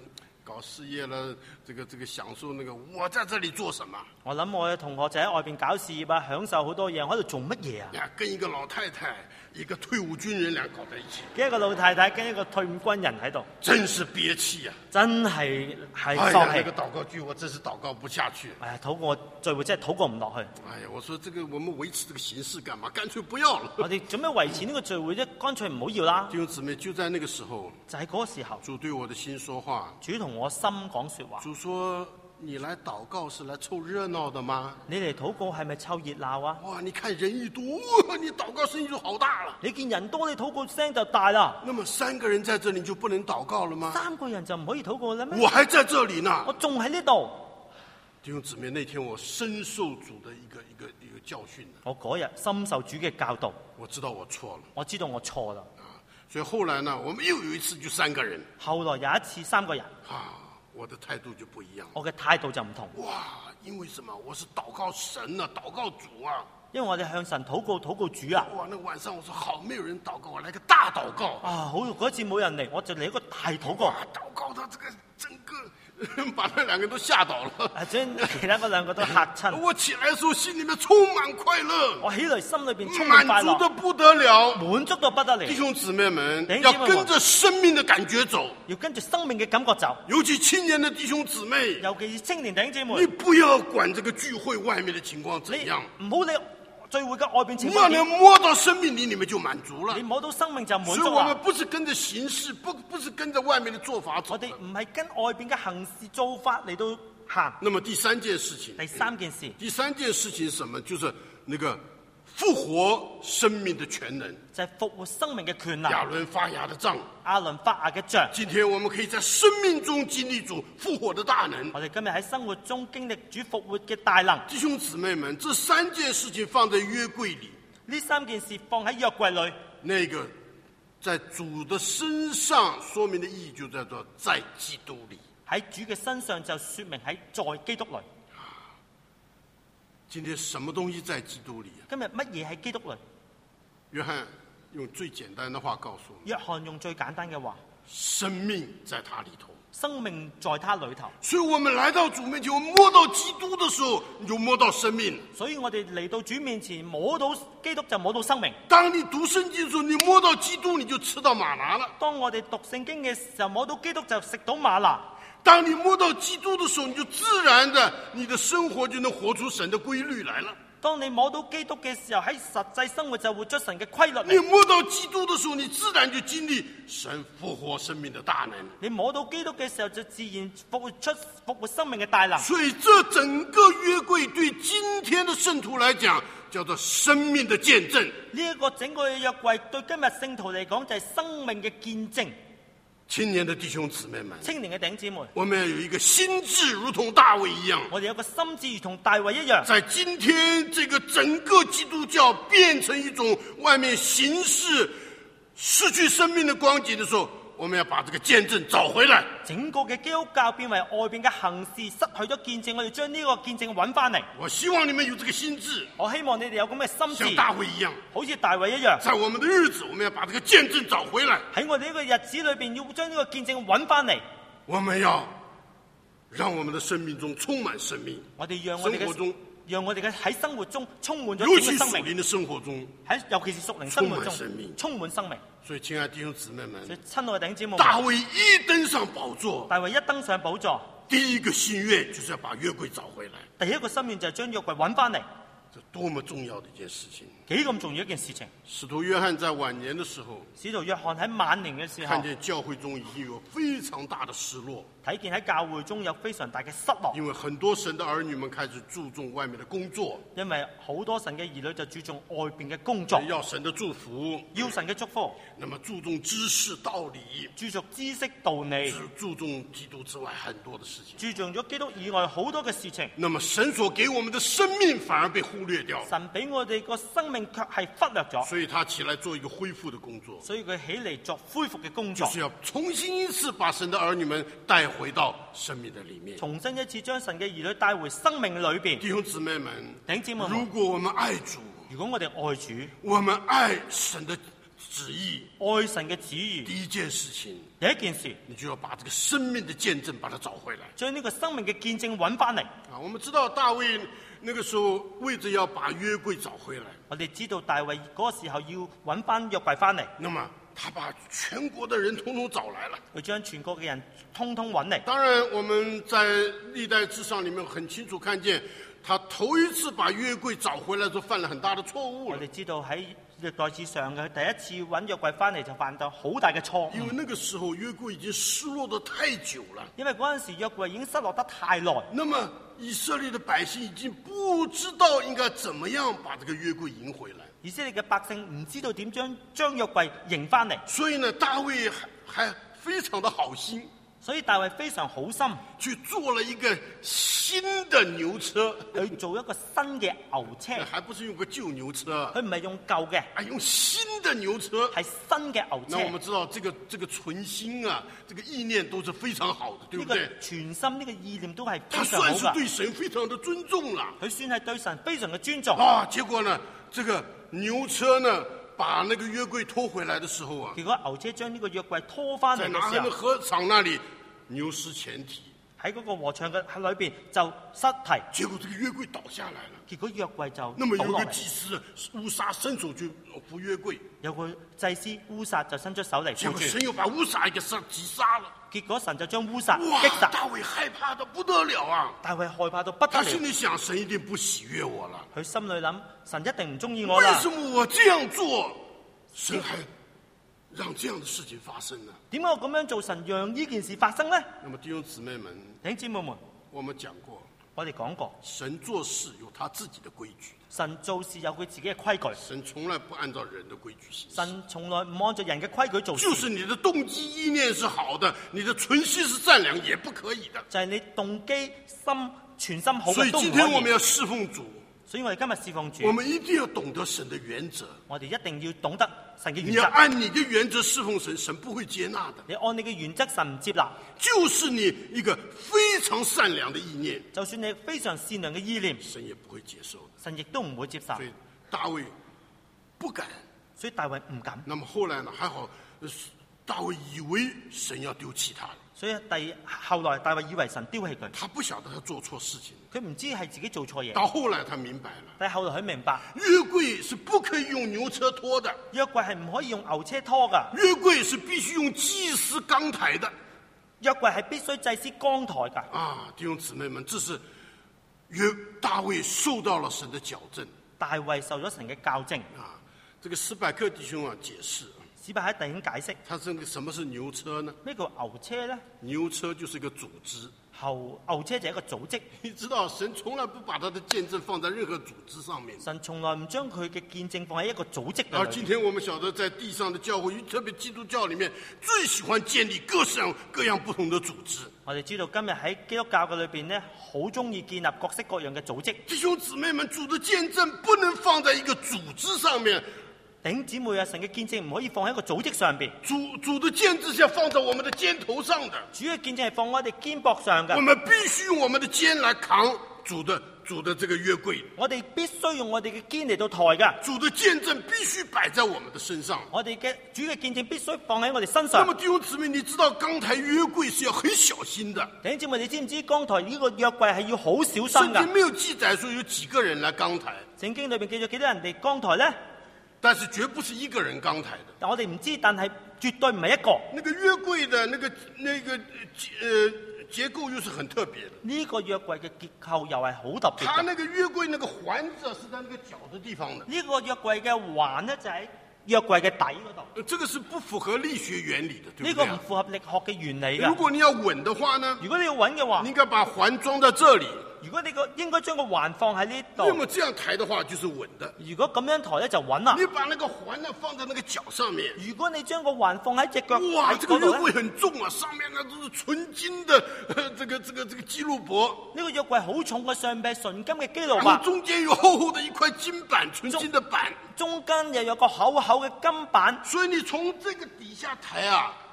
搞事业了，这个这个享受那个，我在这里做什么？ 我諗我嘅同學就喺外邊搞事業啊，享受好多嘢，我喺度做乜嘢啊？ 呀，跟一個老太太，一個退伍軍人倆搞在一起， 跟一個老太太，跟一個退伍軍人喺度， 真是憋氣啊！ 真係係哎呀， 喪氣。 那個禱告劇我真是禱告不下去。 哎呀，禱過聚會真係禱過唔落去。 哎呀，我說這個我們維持這個形式幹嘛？乾脆不要了。 我哋做咩維持呢個聚會啫？乾脆唔好要啦。 弟兄姊妹，就在那個時候， 就喺嗰個時候， 主對我的心說話。 主同我心講說話。 主說：你來禱告是來湊熱鬧的嗎？ 你嚟禱告係咪湊熱鬧啊？ 哇！你看人一多，你禱告聲音就好大了。 你見人多，你禱告聲就大啦。 那麼三個人在這裡就不能禱告了嗎？ 三個人就唔可以禱告啦咩？ 我還在這裡呢。 我仲喺呢度。 弟兄姊妹，那天我深受主的一個一個一個教訓。 我嗰日深受主嘅教導， 我知道我錯了。 我知道我錯啦。 啊，所以後來呢，我們又有一次就三個人。 後來有一次三個人。 啊，我的態度就不一樣。 我嘅態度就唔同。 哇，因為什麼？我是禱告神啊，禱告主啊。 因為我哋向神禱告，禱告主啊。 哇，那晚上我說好，沒有人禱告，我來個大禱告。 啊，好，嗰次冇人嚟，我就嚟一個大禱告。 禱告到這個整個。把那兩個都嚇倒了， 啊，將其他嗰兩個都嚇親。 我起來的時候心裏面充滿快樂， 我起來心裏邊充滿快樂， 滿足得不得了， 滿足到不得了。 弟兄姊妹們要跟着生命的感覺走， 要跟着生命嘅感覺走。 尤其青年的弟兄姊妹， 尤其是青年弟兄姊妹， 你不要管這個聚會外面的情況怎樣， 唔好理聚會嘅外邊情況。 只要你摸到生命裏，你們就滿足了。 你摸到生命就滿足啦。 所以我們不是跟着形式，不不是跟着外面的做法走。 我哋唔係跟外邊嘅行事做法嚟到行。 那麼第三件事情， 第三件事， 第三件事情是什麼？就是那個復活生命的權能， 就係復活生命嘅權能。 亞倫發芽的杖， 亞倫發芽嘅杖。 今天我們可以在生命中經歷主復活的大能。 我哋今日喺生活中經歷主復活嘅大能。 弟兄姊妹們，這三件事情放在約櫃裏， 呢三件事放喺約櫃裏， 那個在主的身上說明的意義就叫做在基督裏。 喺主嘅身上就說明喺在，在基督裏。 今天什麼東西在基督裏？ 今日乜嘢喺基督裏？ 約翰用最簡單的話告訴我們， 約翰用最簡單嘅話， 生命在他裏頭， 生命在他裏頭。 所以我們來到主面前，我摸到基督的時候，你就摸到生命。 所以我哋嚟到主面前，摸到基督就摸到生命。 當你讀聖經的時候，你摸到基督，你就吃到嗎哪了。 當我哋讀聖經嘅時候，摸到基督就食到嗎哪。 當你摸到基督的時候，你就自然的，你的生活就能活出神的規律來了。 當你摸到基督嘅時候，喺實際生活就活出神嘅規律。 你摸到基督的時候，你自然就經歷神復活生命的大能。 你摸到基督嘅時候，就自然復活出復活生命嘅大能。 所以，這整個約櫃對今天的聖徒來講，叫做生命的見證。 呢一個整個嘅約櫃對今日聖徒嚟講，就係生命嘅見證。 青年的弟兄姊妹們， 青年嘅弟兄姊妹， 我們要有一個心志，如同大衛一樣。 我哋有個心志如同大衛一樣。 在今天這個整個基督教變成一種外面形式失去生命的光景的時候，我們要把這個見證找回來。 整個嘅基督教變為外邊嘅行事，失去咗見證，我哋將呢個見證揾翻嚟。 我希望你們有這個心志， 我希望你哋有咁嘅心志， 像大衛一樣， 好似大衛一樣。 在我們的日子，我們要把這個見證找回來。 喺我哋呢個日子裏邊，要將呢個見證揾翻嚟。 我們要讓我們的生命中充滿生命。 我哋讓我哋嘅生活中， 讓我哋嘅喺生活中充滿咗尤其生命。 屬靈的生活中， 喺尤其是屬靈生活中充滿生命， 充滿生命。 所以，親愛的弟兄姊妹們， 所以親愛的弟兄姊妹， 大衛一登上寶座， 大衛一登上寶座， 第一個心願就是要把約櫃找回來。 第一個心願就係將約櫃揾翻嚟。 這多麼重要的一件事情！ 幾咁重要一件事情。 使徒約翰在晚年的時候， 使徒約翰喺晚年嘅時候， 看見教會中已經有非常大的失落， 睇見喺教會中有非常大嘅失落， 因為很多神的兒女們開始注重外面的工作， 因為好多神嘅兒女就注重外邊嘅工作， 要神的祝福， 要神嘅祝福， 那麼注重知識道理， 注重知識道理， 注重基督之外很多的事情， 注重咗基督以外好多嘅事情。 那麼神所給我們的生命反而被忽略掉， 神俾我哋個生命卻係忽略咗， 所以他起來做一個恢復的工作， 所以佢起嚟作恢復嘅工作， 就是要重新一次把神的兒女們帶回到生命的裡面， 重新一次將神嘅兒女帶回生命裏邊。 弟兄姊妹們， 弟兄姊妹們， 如果我們愛主， 如果我哋愛主， 我們愛神的旨意， 愛神嘅旨意， 第一件事情， 第一件事， 你就要把這個生命的見證把它找回來。 將呢個生命嘅見證揾翻嚟。 啊，我們知道大衛那個時候為着要把約櫃找回來， 我哋知道大衛嗰個時候要揾翻約櫃翻嚟， 那麼他把全國的人通通找來了。 佢將全國嘅人通通揾嚟。 當然，我們在歷代志上裏面很清楚看見，他頭一次把約櫃找回來就犯了很大的錯誤了。 我哋知道喺歷代志上嘅第一次揾約櫃翻嚟就犯到好大嘅錯誤， 因為那個時候約櫃已經失落得太久了。 因為嗰陣時約櫃已經失落得太耐。 那麼以色列的百姓已經不知道應該怎麼樣把這個約櫃迎回來。 以色列嘅百姓唔知道點將將約櫃迎翻嚟， 所以呢，大衛還還非常的好心， 所以大衛非常好心去做了一個新的牛車， 去做一個新嘅牛車， 還不是用個舊牛車， 佢唔係用舊嘅， 啊，用新的牛車。 係新嘅牛車。 那我們知道這個這個存心啊，這個意念都是非常好的，對不對？ 呢個全心呢個意念都係他非常好㗎， 算是對神非常的尊重了。 佢算係對神非常嘅尊重。 啊，結果呢，這個牛車呢，把那個約櫃拖回來的時候啊， 結果牛車將呢個約櫃拖翻嚟在拿嘅時候， 鶴禾場那裡牛失前蹄， 喺嗰個禾場嘅喺裏邊就失蹄， 結果這個約櫃倒下來了。 結果約櫃就那麼有倒落嚟。 個祭司烏撒伸手去扶約櫃， 有個祭司烏撒就伸出手嚟扶住， 結果神又把烏撒給殺擊殺了。 結果神就將烏撒哇擊！殺。 大衛害怕得不得了啊！ 大衛害怕到不得他心了， 裡想，神一定不喜悅我了。 佢心裏諗神一定唔中意我啦。 為什麼我這樣做，神還讓這樣的事情發生呢？ 點解我咁樣做，神讓呢件事發生呢？ 那麼弟兄姊妹們， 弟兄姊妹們， 我們講過， 我哋講過， 神做事有他自己的規矩， 神做事有佢自己嘅規矩， 神從來不按照人的規矩行事。 神從來唔按照人嘅規矩做事。 就是你的動機意念是好的，你的存心是善良，也不可以的。 就係你動機心全心好所以嘅都唔今天我們可以。 要侍奉主， 所以我哋今日侍奉主我，們一定要懂得神的原則。 我哋一定要懂得神嘅你要原則。 按你的原則侍奉神，神不會接納的。 你按你嘅原則，神唔接納。 就是你一個非常善良的意念， 就算你非常善良嘅意念， 神也不會接受的。 神亦都唔會接受所。以大衛不敢。 所以大衛唔敢。 那麼後來呢？還好，呃大衛以為神要丟棄他了， 所以第後來大衛以為神丟棄佢， 他不曉得他做錯事情。 佢唔知係自己做錯嘢。 到後來他明白了， 但係後來佢明白， 約櫃是不可以用牛車拖的， 約櫃係唔可以用牛車拖噶， 約櫃是必須用祭司扛抬的。 約櫃係必須祭司扛抬噶。 啊，弟兄姊妹們，這是約大衛受到了神的矯正大衛受咗神嘅校正。 啊。這個史百克弟兄啊解釋， 史伯喺弟兄解釋， 他這個什麼是牛車呢？ 咩叫牛車呢？ 牛車就是一個組織。 後牛車就係一個組織， 你知道神從來不把他的見證放在任何組織上面。 神從來唔將佢嘅見證放喺一個組織而裏面。 今天我們曉得在地上的教會，特別基督教裡面最喜歡建立各式各樣不同的組織。 我哋知道今日喺基督教嘅裏邊呢，好中意建立各式各樣嘅組織。 弟兄姊妹們，主的見證不能放在一個組織上面， 弟兄姊妹啊，神嘅見證唔可以放喺一個組織上邊， 主主的見證是要放在我們的肩頭上的。 主嘅見證係放喺我哋肩膊上嘅。 我們必須用我們的肩來扛主的主的這個約櫃， 我哋必須用我哋嘅肩嚟到抬㗎。 主的見證必須擺在我們的身上。 我哋嘅主嘅見證必須放喺我哋身那上。 麼弟兄姊妹，你知道扛抬約櫃是要很小心的。 弟兄姊妹，你知唔知剛抬呢個約櫃係要好小心聖經㗎？ 沒有記載說有幾個人來扛抬， 聖經裏邊記咗幾多人哋剛抬呢？ 但是絕不是一個人扛抬的。 但我哋唔知，但係絕對唔係一個。 那個約櫃的那個那個呃結構又是很特別的。 呢個約櫃嘅結構又係好特別嘅。 它那個約櫃那個環子是在那個角的地方的， 呢個約櫃嘅環呢，就喺約櫃嘅底嗰度。 呃這個是不符合力學原理的，對呢不對啊？ 個唔符合力學嘅原理㗎。 如果你要穩的話呢， 如果你要揾嘅話你，應該把環裝在這裡。 如果你個應該將個環放喺呢那度。 麼這樣抬的話就是穩的。 如果咁樣抬咧就穩啦。 你把那個環呢放在那個腳上面， 如果你將個環放喺隻腳哇， 喺這個約嗰度咧， 櫃很重啊，上面呢都是純金的，呃這個這個這個基路伯， 呢個約櫃好重嘅，上邊係純金嘅基路然伯後，中間有厚厚的一塊金板，純金的板。 中間又有個厚厚嘅金板。 所以你從這個底下抬啊，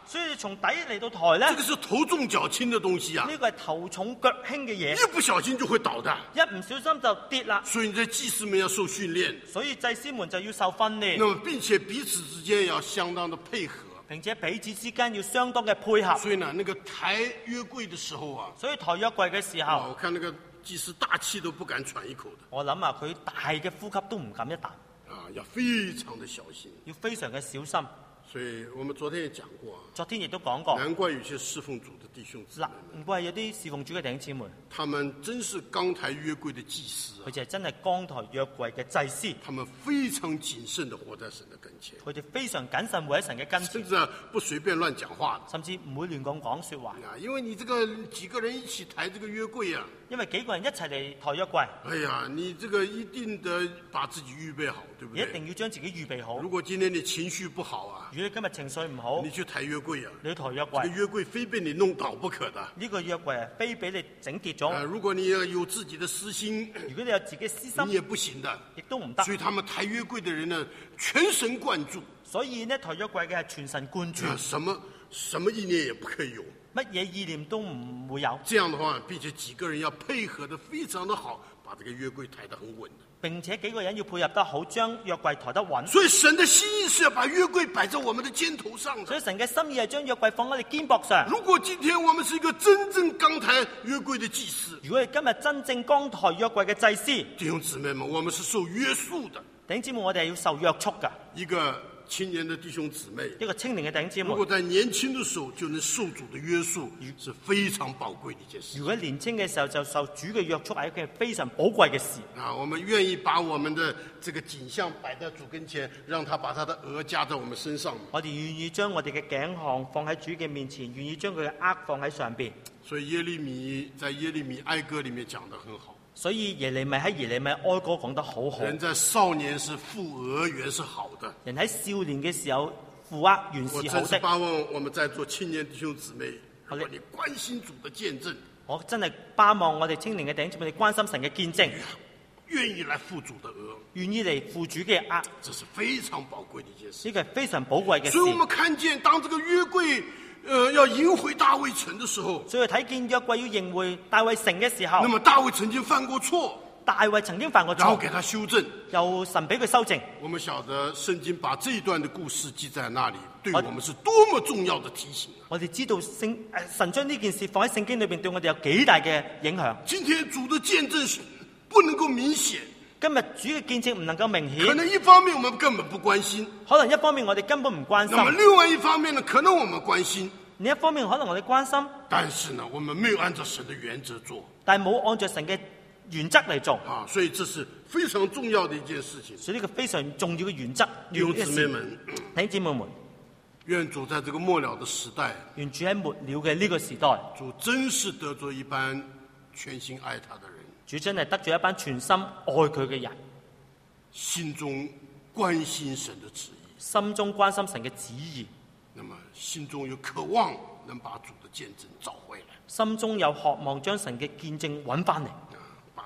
所以從底嚟到台咧， 這個是頭重腳輕的東西啊， 呢個係頭重腳輕嘅嘢， 一不小心就會倒的。 一唔小心就跌啦。 所以你這祭司們要受訓練， 所以祭司們就要受訓練， 那麼並且彼此之間要相當的配合， 並且彼此之間要相當嘅配合。 所以呢，那個抬約櫃的時候啊， 所以抬約櫃嘅時候， 啊，我看那個祭司大氣都不敢喘一口的， 我諗啊，佢大嘅呼吸都唔敢一啖， 啊，要非常的小心， 要非常嘅小心。 所以我們昨天也講過啊， 昨天亦都講過， 難怪有些侍奉主的弟兄姊妹們， 難怪有啲侍奉主嘅弟兄姊妹， 他們真是剛抬約櫃的祭司啊， 佢就係真係剛抬約櫃嘅祭司， 他們非常謹慎地活在神的跟前， 佢哋非常謹慎活喺神嘅跟前， 甚至啊不隨便亂講話的甚至唔會亂咁講說話。 啊，因為你這個幾個人一起抬這個約櫃啊， 因為幾個人一齊嚟抬約櫃， 哎呀，你這個一定得把自己預備好，對不一對？ 定要將自己預備好。 如果今天你情緒不好啊， 如果你今日情緒唔好， 你去抬約櫃啊， 你要抬約這個櫃， 約櫃非被你弄倒不可的。 呢個約櫃係非俾你整跌咗。 啊，如果你要有自己的私心， 如果你有自己私心， 你也不行的。 亦都唔得。 所以他們抬約櫃的人呢，全神貫注， 所以呢，抬約櫃嘅係全神貫注， 啊，什麼什麼意念也不可以有。 乜嘢意念都唔會有。 這樣的話，並且幾個人要配合得非常的好，把這個約櫃抬得很穩的。 並且幾個人要配合得好，將約櫃抬得穩。 所以神的心意是要把約櫃擺在我們的肩頭上的。 所以神嘅心意係將約櫃放喺你肩膊上。 如果今天我們是一個真正剛抬約櫃的祭司， 如果你今日真正剛抬約櫃嘅祭司， 弟兄姊妹們，我們是受約束的。 弟兄姊妹，我哋係要受約束㗎。 一個青年的弟兄姊妹， 一個青年嘅弟兄姊妹如，果在年輕的時候就能受主的約束，是非常寶貴的一件事。 如果年輕嘅時候就受主嘅約束，係一件非常寶貴嘅事。 啊，我們願意把我們的這個景象擺在主跟前，讓他把他的額加在我們身上。 我哋願意將我哋嘅頸項放喺主嘅面前，願意將佢嘅軛放喺上邊。 所以耶利米在耶利米哀歌裏面講得很好。 所以耶利米喺耶利米哀歌講得好好。 人在少年時負額原是好的。 人喺少年嘅時候負軛原我是好的。 真是巴望我們在座青年弟兄姊妹， 好的如果你關心主的見證， 我真係巴望我哋青年嘅弟兄姊妹，你關心神嘅見證， 願意來負主的額， 願意嚟負主嘅軛， 這是非常寶貴的一件事。 呢個係非常寶貴嘅事。 所以我們看見，當這個約櫃，呃，要迎回大衛城的時候， 所以睇見約櫃要迎回大衛城嘅時候， 那麼大衛曾經犯過錯， 大衛曾經犯過錯， 然後給他修正。 由神俾佢修正。 我們曉得聖經把這一段的故事記在那裡，對我們是多麼重要的提醒啊！ 我哋知道聖誒神將呢件事放喺聖經裏邊，對我哋有幾大嘅影響。 今天主的見證是不能夠明顯， 今日主嘅見證唔能夠明顯， 可能一方面我們根本不關心， 可能一方面我哋根本唔關心， 那麼另外一方面呢，可能我們關心， 另一方面可能我哋關心， 但是呢，我們沒有按照神的原則做但係冇按照神嘅原則嚟做啊，所以這是非常重要的一件事情。 所以呢個非常重要嘅原則。 弟兄姊妹們， 弟兄姊妹們， 願主在這個末了的時代， 願主喺末了嘅呢個時代， 主真是得着一班全心愛他的人， 主真係得咗一班全心愛佢嘅人， 心中關心神的旨意， 心中關心神嘅旨意， 那麼心中有渴望能把主的見證找回來， 心中有渴望將神嘅見證揾翻嚟， 把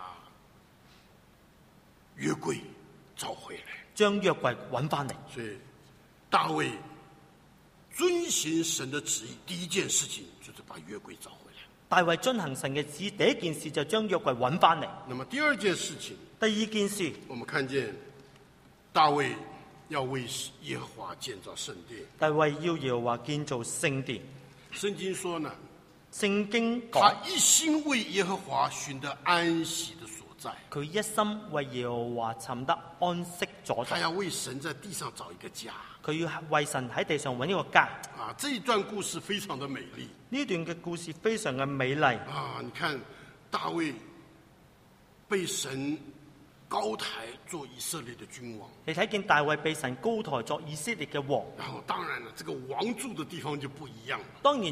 約櫃找回來， 將約櫃揾翻嚟。 所以大衛遵行神的旨意，第一件事情就是把約櫃找回來。 大衛遵行神嘅旨意，第一件事就將約櫃揾翻嚟。 那麼第二件事情， 第二件事， 我們看見大衛要為耶和華建造聖殿。 大衛要耶和華建造聖殿。 聖經說呢， 聖經講他一心為耶和華尋得安息的所在， 佢一心為耶和華尋得安息所在。 他要為神在地上找一個家。 佢要為神喺地上揾一個家。 啊，這一段故事非常的美麗。 呢段嘅故事非常嘅美麗。 啊，你看大衛被神高抬做以色列的君王。 你睇見大衛被神高抬作以色列嘅王。 然後當然了，這個王住的地方就不一樣了。 當然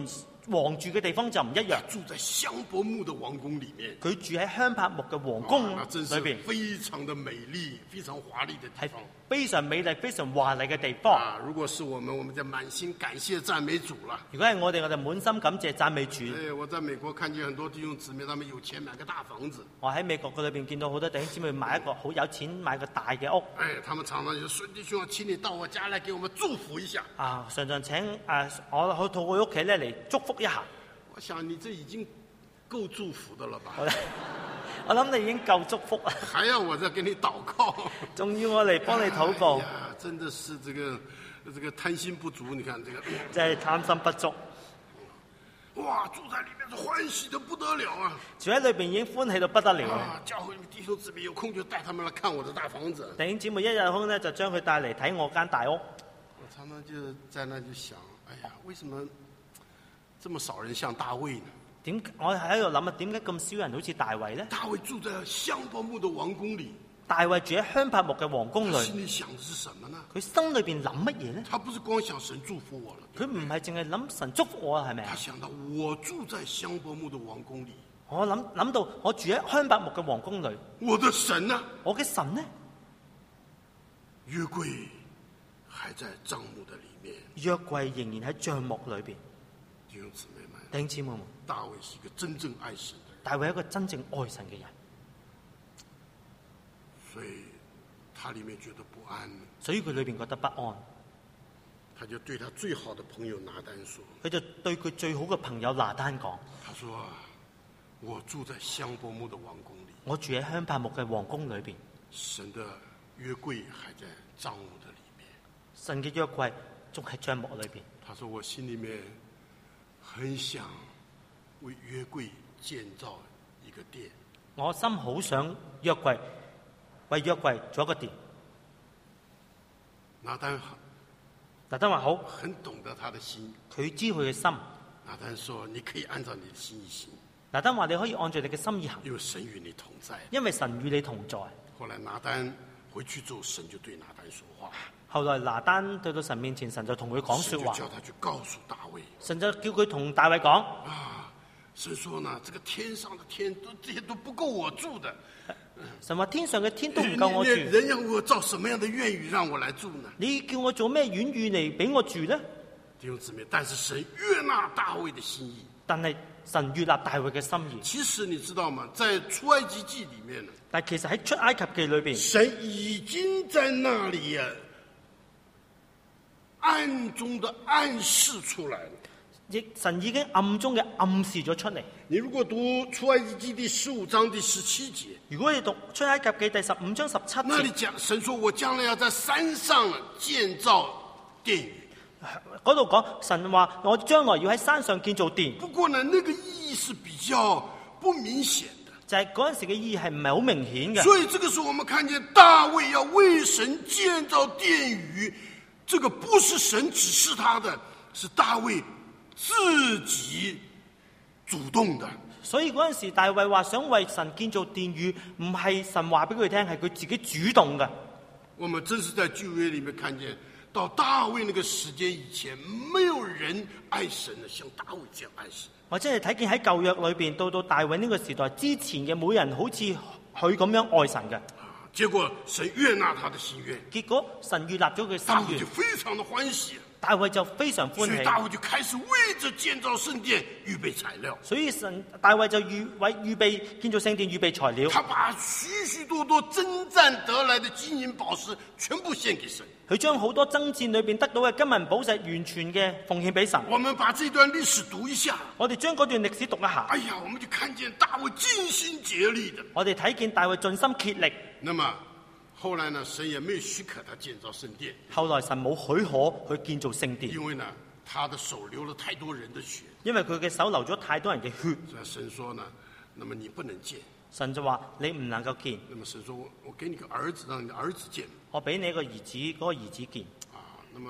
王住嘅地方就唔一樣， 住在香柏木的王宮裡面。 佢住喺香柏木嘅皇哇，那真是宮裏邊， 非常的美麗、非常華麗的地係方。 非常美麗、非常華麗嘅地方。 啊，如果是我們，我們就滿心感謝讚美主了。 如果係我哋，我哋滿心感謝讚美主。 哎，我在美國看見很多弟兄姊妹，他們有錢買個大房子。 我喺美國嗰裏邊見到好多弟兄姊妹買一個好有錢買個大嘅屋。 哎，他們常常就說：弟兄，請你到我家來，給我們祝福一下。 啊，常常請誒、啊、我去到佢屋企咧嚟祝福一下。 我想你這已經夠祝福的了吧？ 我諗你已經夠祝福啦， 還要我再給你禱告？ 仲要我嚟幫你禱告？ 哎呀，真的是這個這個貪心不足。你看這個， 真係貪心不足。 哇，住在裡面是歡喜得不得了啊！ 住喺裏邊已經歡喜到不得了。 啊，教會弟兄姊妹有空就帶他們來看我的大房子。 弟兄姊妹一日空咧，就將佢帶嚟睇我間大屋。 我常常就在那就想，哎呀，為什麼這麼少人像大衛呢？ 點我喺度諗啊，點解咁少人好似大衛咧？ 大衛住在香柏木的王宮裡， 大衛住喺香柏木嘅皇宮裏， 他心裡想的是什麼呢？ 佢心裏邊諗乜嘢咧？ 他不是光想神祝福我了， 佢唔係淨係諗神祝福我啊，係咪啊？ 他想到我住在香柏木的王宮裡， 我諗諗到我住喺香柏木嘅皇宮裏， 我的神呢？ 我嘅神呢？ 約櫃還在帳幕的裡面， 約櫃仍然喺帳幕裏邊。 弟兄姊妹們， 弟兄姊妹們， 大衛是一個真正愛神的人， 大衛係一個真正愛神嘅人， 所以他裡面覺得不安， 所以佢裏邊覺得不安， 他就對他最好的朋友拿單說， 佢就對佢最好嘅朋友拿單講： 他說啊，我住在香柏木的王宮裡， 我住喺香柏木嘅皇宮裏邊， 神的約櫃還在帳幕的裡面， 神嘅約櫃仲喺帳幕裏邊。 他說我心裡面很想為約櫃建造一個殿， 我心好想約櫃為約櫃做一個殿。 拿單拿單話好， 很懂得他的心， 佢知佢嘅心。 拿單說你可以按照你的心意行， 拿單話你可以按照你嘅心意行， 因為神與你同在。 因為神與你同在。 後來拿單回去之後，神就對拿單說話， 後來拿單對到神面前，神就同佢講說話， 神就叫他去告訴大衛， 神就叫佢同大衛講。 啊，神說呢，這個天上的天都這些都不夠我住的。 神話天上嘅天都唔夠我住， 人要我造什麼樣的院宇讓我來住呢？ 你叫我做咩院宇嚟俾我住呢？ 弟兄姊妹，但是神悅納大衛的心意。 但係神悅納大衛嘅心意。 其實你知道嗎？在出埃及記裡面呢， 但其實喺出埃及記裏邊， 神已經在那裡啊暗中的暗示出來了。 亦神已經暗中嘅暗示咗出嚟。 你如果讀出埃及記第十五章第十七節， 如果你讀出埃及記第十五章十七那裡節， 講神說我將來要在山上建造殿宇。 嗰度講神話我將來要喺山上建造殿。 不過呢，那個意義是比較不明顯的， 就係嗰陣時嘅意義係唔係好明顯嘅。 所以這個時候我們看見大衛要為神建造殿宇，這個不是神指示他的，是大衛自己主動的。 所以嗰陣時大衛話想為神建造殿宇，唔係神話俾佢聽，係佢自己主動嘅。 我們真是在舊約裡面看見，到大衛那個時間以前，沒有人愛神的像大衛這樣愛神。 我真係睇見喺舊約裏邊，到到大衛呢個時代之前嘅每人好似佢咁樣愛神嘅。 結果神悅納他的心願， 結果神悅納咗佢大衛心願， 就非常的歡喜。 大衛就非常歡所以喜。 大衛就開始為着建造聖殿預備材料。 所以神大衛就預為預備建造聖殿預備材料。 他把許許多多征戰得來的金銀寶石全部獻給神。 佢將好多爭戰裏邊得到嘅金銀寶石完全嘅奉獻俾神。 我們把這段歷史讀一下。 我哋將嗰段歷史讀一下。 哎呀，我們就看見大衛盡心竭力的。 我哋睇見大衛盡心竭力。 那麼後來呢，神也沒有許可他建造聖殿。 後來神冇許可去建造聖殿， 因為呢，他的手流了太多人的血。 因為佢嘅手流咗太多人嘅血。 所以神說呢，那麼你不能建。 神就話你唔能夠建。 那麼神說我我給你個兒子，讓你的兒子建。 我俾你一個兒子，嗰、那個兒子建。 啊，那麼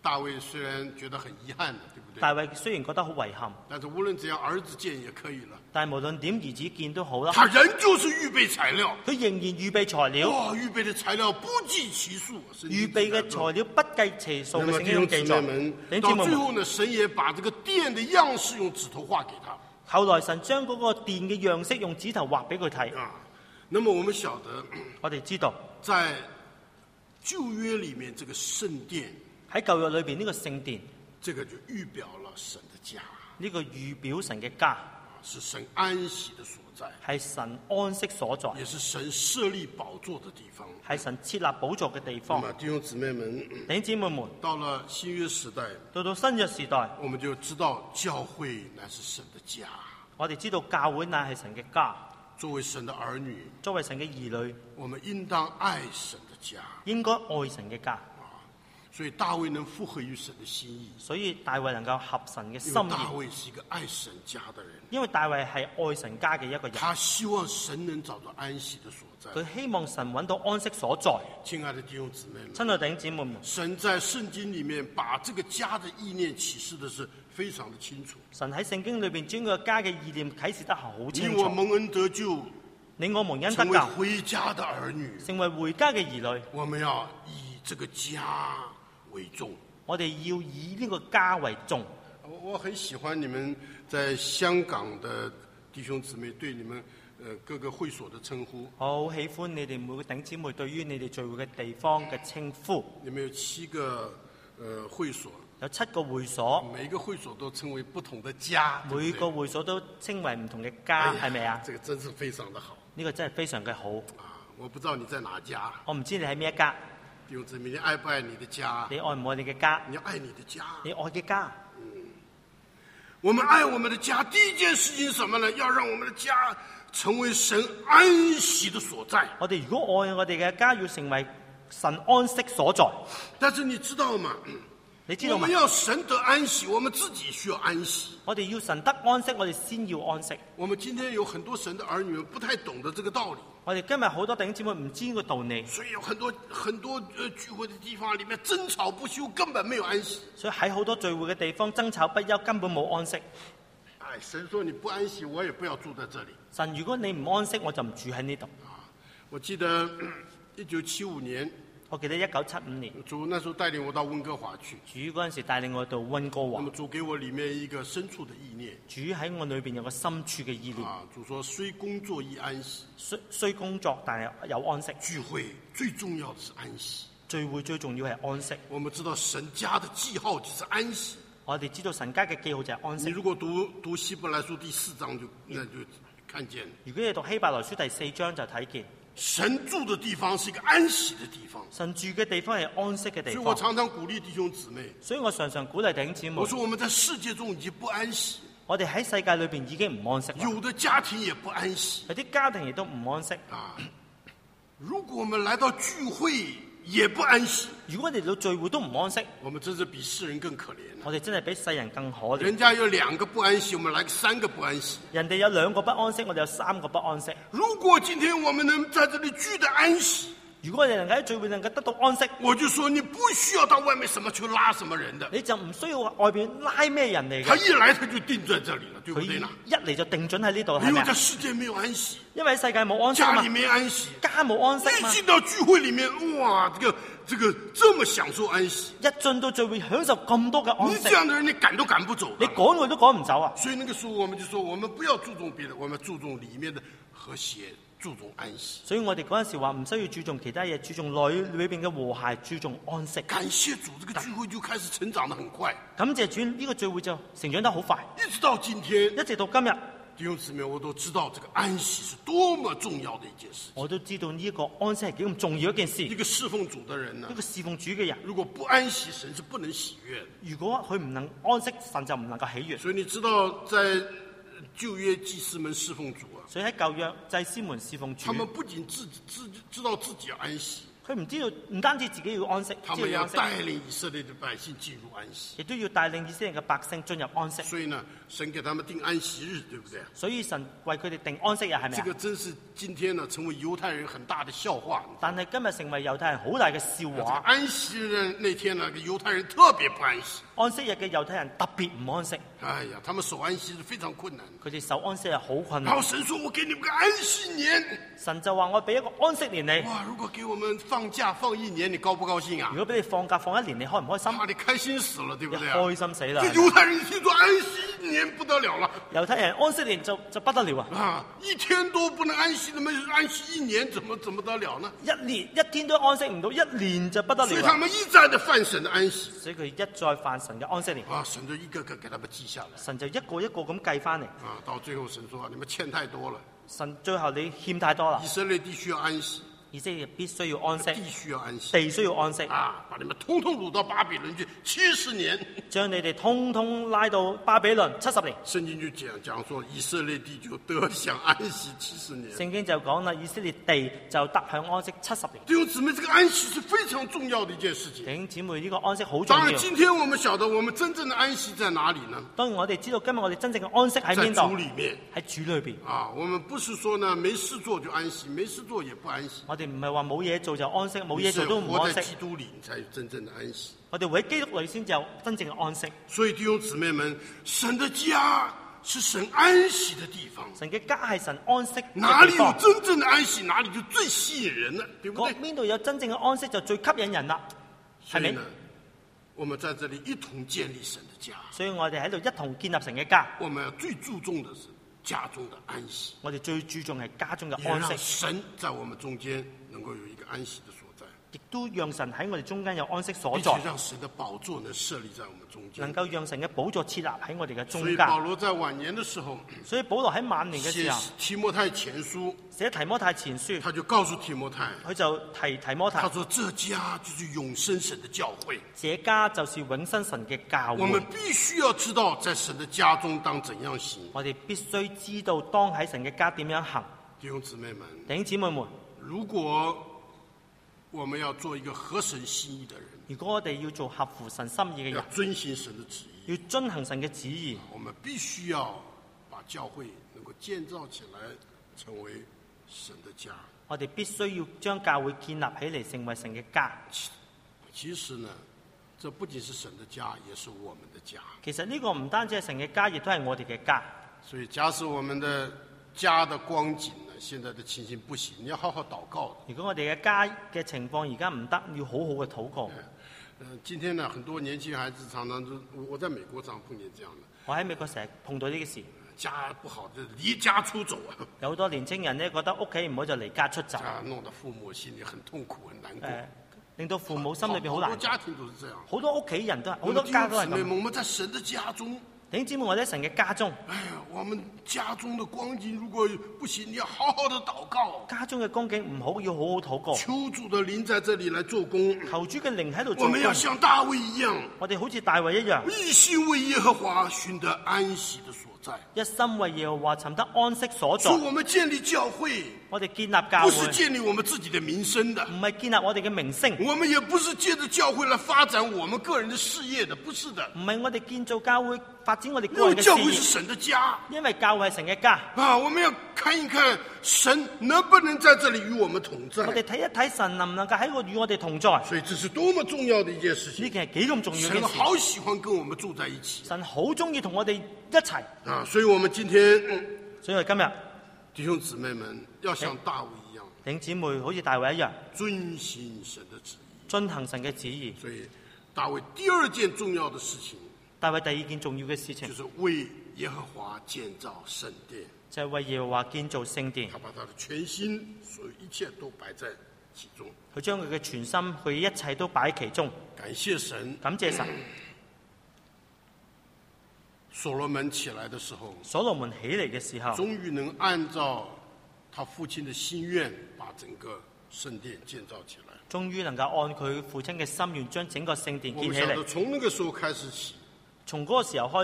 大衛雖然覺得很遺憾的，對不對？ 大衛雖然覺得好遺憾， 但是無論怎樣，兒子見也可以了。 但係無論點，兒子見都好啦。 他仍舊是預備材料， 佢仍然預備材料。 哇！預備的材料不計其數， 預備嘅材料不計其數嘅聖經記載。 弟兄姊妹們，到最後呢，神也把這個殿的樣式用指頭畫給他。 後來神將嗰個殿嘅樣式用指頭畫俾佢睇。 啊，那麼我們曉得， 我哋知道， 在舊約裏面，這個聖殿喺舊約裏邊呢個聖殿， 這個就預表了神的家。 呢個預表神嘅家， 是神安息的所在， 係神安息所在， 也是神設立寶座的地方， 係神設立寶座嘅地方。 那麼弟兄姊妹們， 弟兄姊妹們， 到了新約時代， 到到新約時代， 我們就知道教會乃是神的家。 我哋知道教會乃係神嘅家。 作為神的兒女， 作為神嘅兒女， 我們應當愛神的家， 應該愛神嘅家。 所以大衛能符合於神的心意， 所以大衛能夠合神嘅心意。 因為大衛是一個愛神家的人， 因為大衛係愛神家嘅一個人。 他希望神能找到安息的所在， 佢希望神揾到安息所在。 親愛的弟兄姊妹們， 親愛弟兄姊妹們， 神在聖經裏面把這個家的意念啟示的是非常的清楚。 神喺聖經裏邊將個家嘅意念啟示得好清楚。 你我蒙恩得救， 你我蒙恩得成為救， 回家的兒女， 成為回家嘅兒女。 我們要以這個家為重。 我哋要以呢個家為重。 我我很喜歡你們在香港的弟兄姊妹對你們呃各個會所的稱呼。 我好喜歡你哋每個弟兄姊妹對於你哋聚會嘅地方嘅稱呼。 你們有七個呃會所， 有七個會所， 每一個會所都稱為不同的家，對不對？ 每個會所都稱為唔同嘅家，係咪啊？ 這個真是非常的好。 呢個真係非常嘅好。 啊，我不知道你在哪家。 我唔知你喺邊一家。 弟兄姊妹，你愛不愛你的家？ 你愛唔愛你嘅家？ 你要愛你的家。 你愛嘅家。 嗯，我們愛我們的家，第一件事情是什麼呢？要讓我們的家成為神安息的所在。 我哋如果愛我哋嘅家，要成為神安息所在。 但是你知道嗎？ 你知道嗎？ 我們要神得安息，我們自己需要安息。 我哋要神得安息，我哋先要安息。 我們今天有很多神的兒女不太懂得這個道理。 我哋今日好多弟兄姊妹唔知呢個道理， 所以有很多很多呃聚會的地方裏面爭吵不休，根本沒有安息。 所以喺好多聚會嘅地方爭吵不休，根本冇安息。 哎，神說你不安息，我也不要住在這裏。 神，如果你唔安息，我就唔住喺呢度。 啊，我記得一九七五年。 我記得一九七五年， 主那時候帶領我到溫哥華去。 主嗰陣時帶領我到溫哥華。 那麼主給我裏面一個深處的意念。 主喺我裏邊有個深處嘅意念。 啊，主說雖工作亦安息。 雖雖工作，但係有安息。 聚會最重要的是安息。 聚會最重要係安息。 我們知道神家的記號就是安息。 我哋知道神家嘅記號就係安息。 你如果讀讀希伯來書第四章就那就看見。 如果你讀希伯來書第四章就睇見。 神住的地方是一個安息的地方， 神住嘅地方係安息嘅地方。 所以我常常鼓勵弟兄姊妹， 所以我常常鼓勵弟兄姊妹。 我說我們在世界中已經不安息， 我哋喺世界裏邊已經唔安息， 有的家庭也不安息， 有啲家庭亦都唔安息啊。如果我們來到聚會也不安息， 如果我哋到聚會都唔安息， 我們真是比世人更可憐。 我哋真係比世人更可憐。 人家有兩個不安息，我們來個三個不安息。 人哋有兩個不安息，我哋有三個不安息。 如果今天我們能在這裏聚得安息， 如果我哋能夠喺聚會能夠得到安息， 我就說你不需要到外面什麼去拉什麼人的， 你就唔需要外邊拉咩人嚟嘅。 他一來他就定在這裏了，對不對呢？ 一嚟就定準喺呢度，係因為咪啊？ 在世界沒有安息， 因為世界冇安息嘛， 家裏沒安息， 家冇安息嘛。 一進到聚會裏面，哇，這個這個這麼享受安息， 一進到聚會享受咁多嘅安息， 你這樣的人你趕都趕不走， 你趕佢都趕唔走啊！ 所以那個時候我們就說，我們不要注重別的，我們注重裏面的和諧，注重安息。 所以我哋嗰陣時話唔需要注重其他嘢，注重內裏邊嘅和諧，注重安息。 感謝主，這個聚會就開始成長得很快。 感謝主，呢個聚會就成長得好快， 一直到今天， 一直到今日。 弟兄姊妹，我都知道這個安息是多麼重要的一件事。 我都知道呢個安息係幾咁重要一件事。 一個侍奉主的人呢， 一個侍奉主嘅人， 如果不安息，神是不能喜悅的。 如果佢唔能安息，神就唔能夠喜悅。 所以你知道，在舊約祭司們侍奉主啊， 所以喺舊約祭司們侍奉主， 他們不僅自自知道自己要安息， 佢唔知道，唔單止自己要安息， 他們要知道安息， 帶領以色列的百姓進入安息。 亦都要帶領以色列嘅百姓進入安息。 所以呢，神給他們定安息日，對不對？ 所以神為佢哋定安息日，係咪啊？ 這個真是今天呢成為猶太人很大的笑話。 但係今日成為猶太人好大嘅笑話。 安息日那天呢，猶太人特別不安息。 安息日嘅猶太人特別唔安息。 哎呀，他們守安息日非常困難。 佢哋守安息日好困難。 然後神說：我給你們個安息年。 神就話：我俾一個安息年你。 哇！如果給我們放假放一年，你高不高興啊？ 如果俾你放假放一年，你開唔開心？ 啊，你開心死了，對不對啊？ 開心死啦！ 這猶太人聽說安息一年不得了了。 猶太人安息年就就不得了啊！ 啊，一天都不能安息，那麼安息一年怎麼怎麼得了呢？ 一年一天都安息唔到，一年就不得了。 所以他們一再的犯神的安息。 所以佢一再犯神嘅安息年。 啊，神就一個個給他們記下來。 神就一個一個咁計翻嚟。 啊，到最後神說：你們欠太多了。 神最後你欠太多啦。 以色列地需要安息。 以色列必須要安息， 地需要安息， 地需要安息啊！把你們通通擄到巴比倫去七十年， 將你哋通通拉到巴比倫七十年。 聖經就講講說，以色列地就得享安息七十年。 聖經就講啦，以色列地就得享安息七十年。 弟兄姊妹，這個安息是非常重要的一件事情。 弟兄姊妹，呢個安息好重要。 當然，今天我們曉得我們真正的安息在哪裡呢？ 當然，我哋知道今日我哋真正嘅安息喺邊度？ 在主裡面， 喺主裏邊。 啊，我們不是說呢，沒事做就安息，沒事做也不安息。 我哋唔係話冇嘢做就安息，冇嘢做都唔安息。 活在基督裡，你才有真正的安息。 我哋活喺基督裏先至有真正嘅安息。 所以弟兄姊妹們，神的家是神安息的地方。 神嘅家係神安息嘅地方。 哪裡有真正的安息，哪裡就最吸引人了，對不對？ 邊度有真正嘅安息就最吸引人啦，係咪？ 我們在這裡一同建立神的家。 所以我哋喺度一同建立神嘅家。 我們最注重的是家中的安息。 我哋最注重係家中嘅安息。 也讓神在我們中間能夠有一個安息的所在。 亦都讓神喺我哋中間有安息所在。 並且讓神的寶座能設立在我們中間。 能夠讓神嘅寶座設立喺我哋嘅中間。 所以保羅在晚年的時候， 所以保羅喺晚年嘅時候， 寫提摩太前書， 寫提摩太前書， 他就告訴提摩太， 佢就提提摩太， 他說：這家就是永生神的教會， 這家就是永生神嘅教會。 我們必須要知道，在神的家中當怎樣行。 我哋必須知道當喺神嘅家點樣行。 弟兄姊妹們， 弟兄姊妹們， 如果我們要做一個合神心意的人， 如果我哋要做合乎神心意嘅人， 要遵行神的旨意， 要遵行神嘅旨意， 我們必須要把教會能夠建造起來，成為神的家。 我哋必須要將教會建立起嚟，成為神嘅家。 其實呢，這不僅是神的家，也是我們的家。 其實呢個唔單止係神嘅家，亦都係我哋嘅家。 所以假使我們的家的光景呢，現在的情形不行，你要好好禱告。 如果我哋嘅家嘅情況而家唔得，要好好嘅禱告。 嗯、呃，今天呢，很多年輕孩子常常都，我在美國常碰見這樣的。 我喺美國成日碰到呢個事， 家不好就離家出走啊。 有好多年青人呢，覺得屋企唔好就離家出走， 啊，弄得父母心裡很痛苦、很難過。 呃、令到父母心裏邊好難過。 好多家庭都是這樣。 好多屋企人都係，好多家都係咁。 我們在神的家中。 弟兄姊妹，我喺神嘅家中。 哎呀，我們家中的光景如果不行，你要好好的禱告。 家中嘅光景唔好，要好好禱告。 求主的靈在這裡來做工。 求主嘅靈喺度做工。 我們要像大衛一樣。 我哋好似大衛一樣。 一心為耶和華尋得安息的所在。 一心為耶和華尋得安息所在。 所以我們建立教會。 我哋建立教會。 不是建立我們自己的名聲的。 唔係建立我哋嘅名聲。 我們也不是借着教會來發展我們個人的事業的，不是的。 唔係我哋建造教會發展我哋個人嘅事業。 因為教會是神的家。 因為教會係神嘅家。 啊，我們要看一看神能不能在這裡與我們同在。 我哋睇一睇神能唔能夠喺度與我哋同在。 所以這是多麼重要的一件事情。 呢件係幾咁重要嘅事。 神好喜歡跟我們住在一起。 神好中意同我哋一齊。 啊，所以我們今天，嗯、 所以我哋今日弟兄姊妹們要像大衛一樣， 弟兄姊妹好似大衛一樣， 遵行神的旨意， 遵行神嘅旨意。 所以大衛第二件重要的事情， 大衛第二件重要嘅事情， 就是為耶和華建造聖殿， 就係為耶和華建造聖殿。 他把他的全心，所有一切都擺在其中。 佢將佢嘅全心，佢一切都擺喺其中。 感謝神， 感謝神。 所羅門起來的時候， 所羅門起嚟嘅時候， 終於能按照他父親的心願，把整個聖殿建造起來。 終於能夠按佢父親嘅心願，將整個聖殿建起嚟。 我們曉得從那個時候開始起， 從嗰個時候開始，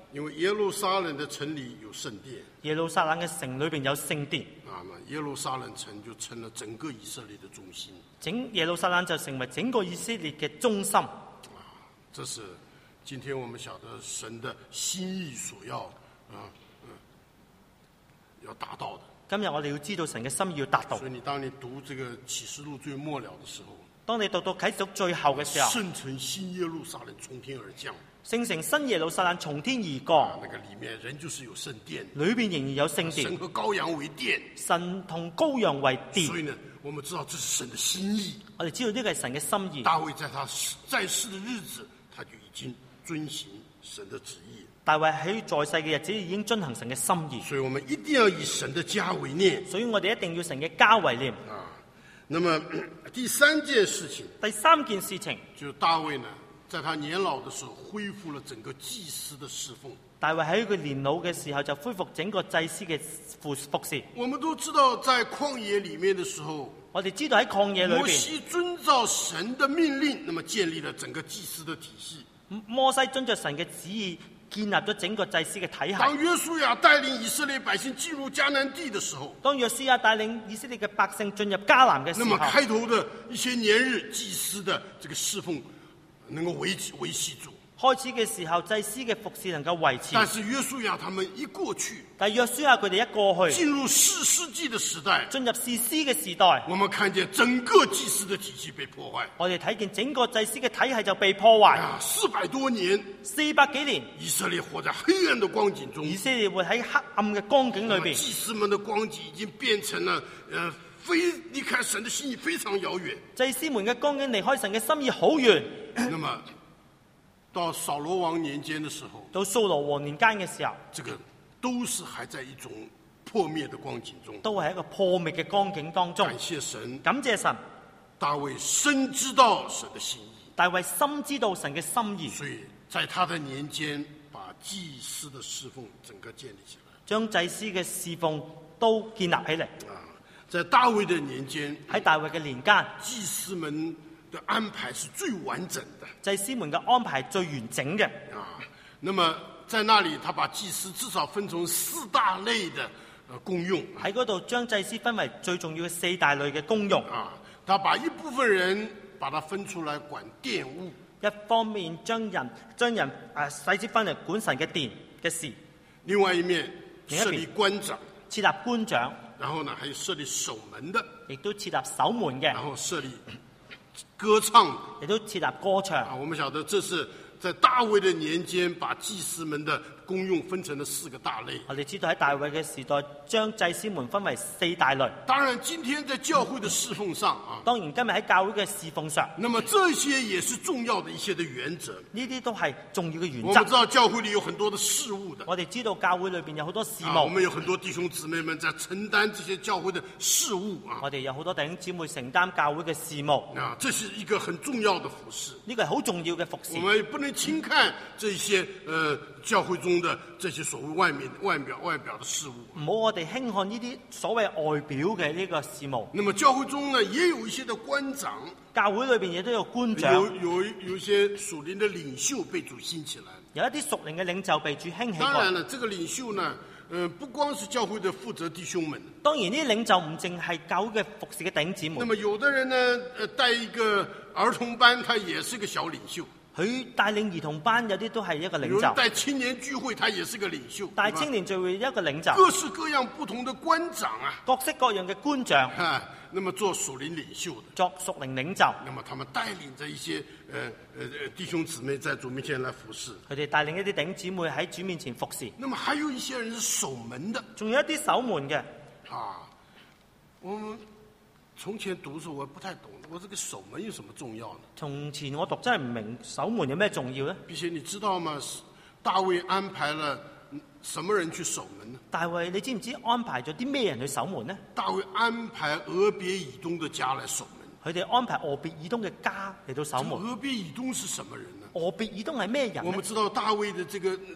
因為耶路撒冷的城裡有聖殿， 耶路撒冷嘅城裏邊有聖殿， 啊，那耶路撒冷城就成了整個以色列的中心。 整耶路撒冷就成為整個以色列嘅中心。 啊，這是今天我們曉得神的心意所要啊，嗯，要達到的。 今日我哋要知道神嘅心意要達到。 所以你當你讀這個啟示錄最末了的時候， 當你讀到啟示錄最後嘅時候， 聖城新耶路撒冷從天而降。 聖城新耶路撒冷從天而降， 啊，那個裡面人就是有聖殿， 裏邊仍然有聖殿， 神和羔羊為殿， 神同羔羊為殿。 所以呢，我們知道這是神的心意。 我哋知道呢個係神嘅心意。 大衛在他在世的日子，他就已經遵行神的旨意。 大衛喺在世嘅日子已經遵行神嘅心意， 所以我們一定要以神的家為念。 所以我哋一定要神嘅家為念。 啊，那麼第三件事情， 第三件事情， 就是大衛呢，在他年老的時候恢復了整個祭司的侍奉。 大衛喺佢年老嘅時候就恢復整個祭司嘅服服侍。 我們都知道，在曠野裡面的時候， 我哋知道喺曠野裏邊， 摩西遵照神的命令，那麼建立了整個祭司的體系。 摩西遵着神嘅旨意，建立咗整個祭司嘅體系。 當約書亞帶領以色列百姓進入迦南地的時候， 當約書亞帶領以色列嘅百姓進入迦南嘅時候， 那麼開頭的一些年日，祭司的這個侍奉能夠維持維繫住。 開始嘅時候，祭司嘅服侍能夠維持。 但是約書亞他們一過去， 但係約書亞佢哋一過去， 進入士師記的時代， 進入士師嘅時代， 我們看見整個祭司的體系被破壞。 我哋睇見整個祭司嘅體系就被破壞。 啊，四百多年， 四百幾年， 以色列活在黑暗的光景中。 以色列會喺黑暗嘅光景裏邊， 祭司們的光景已經變成了，呃，非離開神的心意非常遙遠。 祭司們嘅光景離開神嘅心意好遠。 那麼到掃羅王年間的時候， 到掃羅王年間嘅時候， 這個都是還在一種破滅的光景中， 都係一個破滅嘅光景當中。 感謝神， 感謝神， 大衛深知道神的心意， 大衛深知道神嘅心意， 所以在他的年間把祭司的侍奉整個建立起來， 將祭司嘅侍奉都建立起嚟。 啊，在大衛的年間， 喺大衛嘅年間， 祭司們的安排是最完整的， 祭司們嘅安排係最完整嘅。 啊，那麼在那裡，他把祭司至少分成四大類的呃功用。 喺嗰度將祭司分為最重要嘅四大類嘅功用。 啊，他把一部分人把它分出來管殿務， 一方面將人將人誒細節分嚟管神嘅殿嘅事， 另外一面另一邊設立官長， 設立官長， 然後呢還有設立守門的， 亦都設立守門嘅， 然後設立歌唱的。 亦都設立歌唱。 啊，我們曉得這是在大衛的年間把祭司們的功用分成了四個大類。 我哋知道喺大衛嘅時代，將祭司們分為四大類。 當然，今天在教會的侍奉上啊， 當然今日喺教會嘅侍奉上， 那麼這些也是重要的一些的原則。 呢啲都係重要嘅原我們知則。 道教會裏有很多的事務的， 我哋知道教會裏邊有好多事啊，我務， 們有很多弟兄姊妹們在承擔這些教會的事務啊， 我哋有好多弟兄姊妹承擔教會嘅事務， 啊，這是一個很重要的服事。 呢個係好重要嘅服侍我。們也不能輕看這些呃教會中的這些所謂外面外表外表的事務。 唔好我哋輕看呢啲所謂外表嘅呢個事務。 那麼教會中呢，也有一些的官長， 教會裏邊亦都有官長， 有有有一些屬靈的領袖被主興起來。 有一啲屬靈嘅領袖被主興起過。 當然了，這個領袖呢，呃，不光是教會的負責弟兄們。 當然呢啲領袖唔淨係教會嘅服侍嘅弟兄姊妹。 那麼有的人呢，呃，帶一個兒童班，他也是個小領袖。 佢帶領兒童班，有啲都係一個有人領袖； 帶青年聚會，他也是個領袖。 帶青年聚會一個領袖。 各式各樣不同的官長啊， 各式各樣嘅官長啊，那麼做屬靈領袖的， 作屬靈領袖， 那麼他們帶領着一些呃呃呃弟兄姊妹在主面前來服侍。 佢哋帶領一啲弟兄姊妹喺主面前服侍。 那麼還有一些人是守門的， 仲有一啲守門嘅。 啊，我們從前讀的時候我不太懂，我這個守門有什麼重要呢？ 從前我讀真係唔明守門有咩重要呢？ 並且你知道嗎？大衛安排了什麼人去守門呢？ 大衛，你知唔知安排咗啲咩人去守門呢？ 大衛安排俄別以東的家來守門。 佢哋安排俄別以東嘅家嚟到守門。 俄別以東是什麼人呢？ 俄別以東係咩人呢？ 我們知道大衛的這個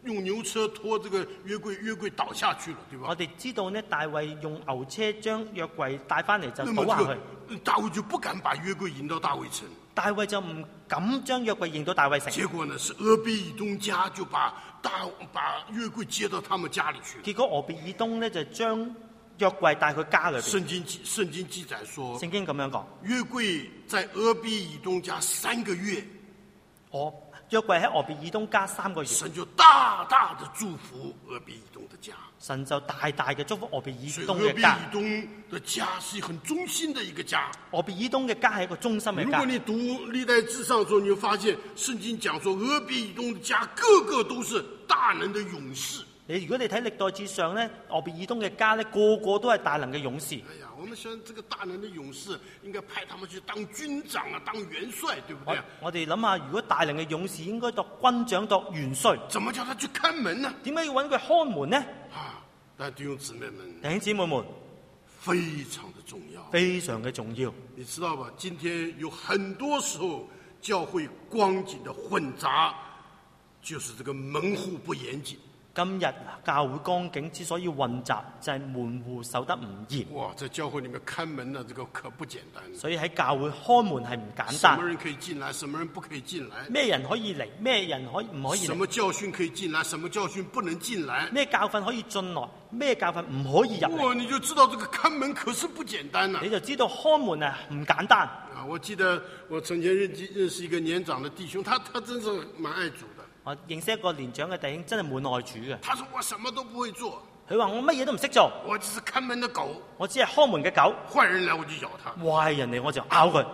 用牛車拖這個約櫃，約櫃倒下去了，對吧？ 我哋知道呢，大衛用牛車將約櫃帶翻嚟就倒下去。 大衛就不敢把約櫃引到大衛城。 大衛就唔敢將約櫃引到大衛城。 結果呢，是俄別以東家就把大把約櫃接到他們家裏去。 結果俄別以東呢，就將約櫃帶佢家裏邊。 聖經聖經記載說， 聖經咁樣講， 約櫃在俄別以東家三個月。 我約櫃喺俄別以東家三個月， 神就大大的祝福俄別以東的家。 神就大大嘅祝福俄別以東俄別嘅家。 以東的家是很忠心的一個家。 俄別以東嘅家係一個忠心嘅家。 如果你讀歷代志上的時候，你會發現聖經講說俄別以東的家個個都是大能的勇士。 你如果你睇歷代志上咧，俄別以東嘅家咧，個個都係大能嘅勇士。 哎呀，我們想這個大能的勇士應該派他們去當軍長啊，當元帥，對不對？ 我哋諗下，如果大能嘅勇士應該當軍長、當元帥， 怎麼叫他去看門呢？ 點解要揾佢看門呢？ 啊，但弟兄姊妹們， 弟兄姊妹們， 非常的重要， 非常嘅重要。 你知道吧？今天有很多時候教會光景的混雜，就是這個門戶不嚴謹。 今日教會光景之所以混雜，就係、是、門戶守得唔嚴。 哇！在教會裏面看門呢，這個可不簡單。 所以喺教會看門係唔簡單。 什麼人可以進來，什麼人不可以進來？ 咩人可以嚟，咩人可以唔可以嚟？ 什麼教訓可以進來，什麼教訓不能進來？ 咩教訓可以進來，咩教訓唔可以入嚟？ 哇！你就知道這個看門可是不簡單啦、啊。 你就知道看門啊唔簡單。 啊！我記得我曾經認認識一個年長的弟兄，他他真是蠻愛主的。 我認識一個年長嘅弟兄，真係滿愛主嘅。 他說我什麼都不會做， 佢話我乜嘢都唔識做， 我只是看門的狗， 我只係看門嘅狗。 壞人來我就咬他， 壞人嚟我就咬佢。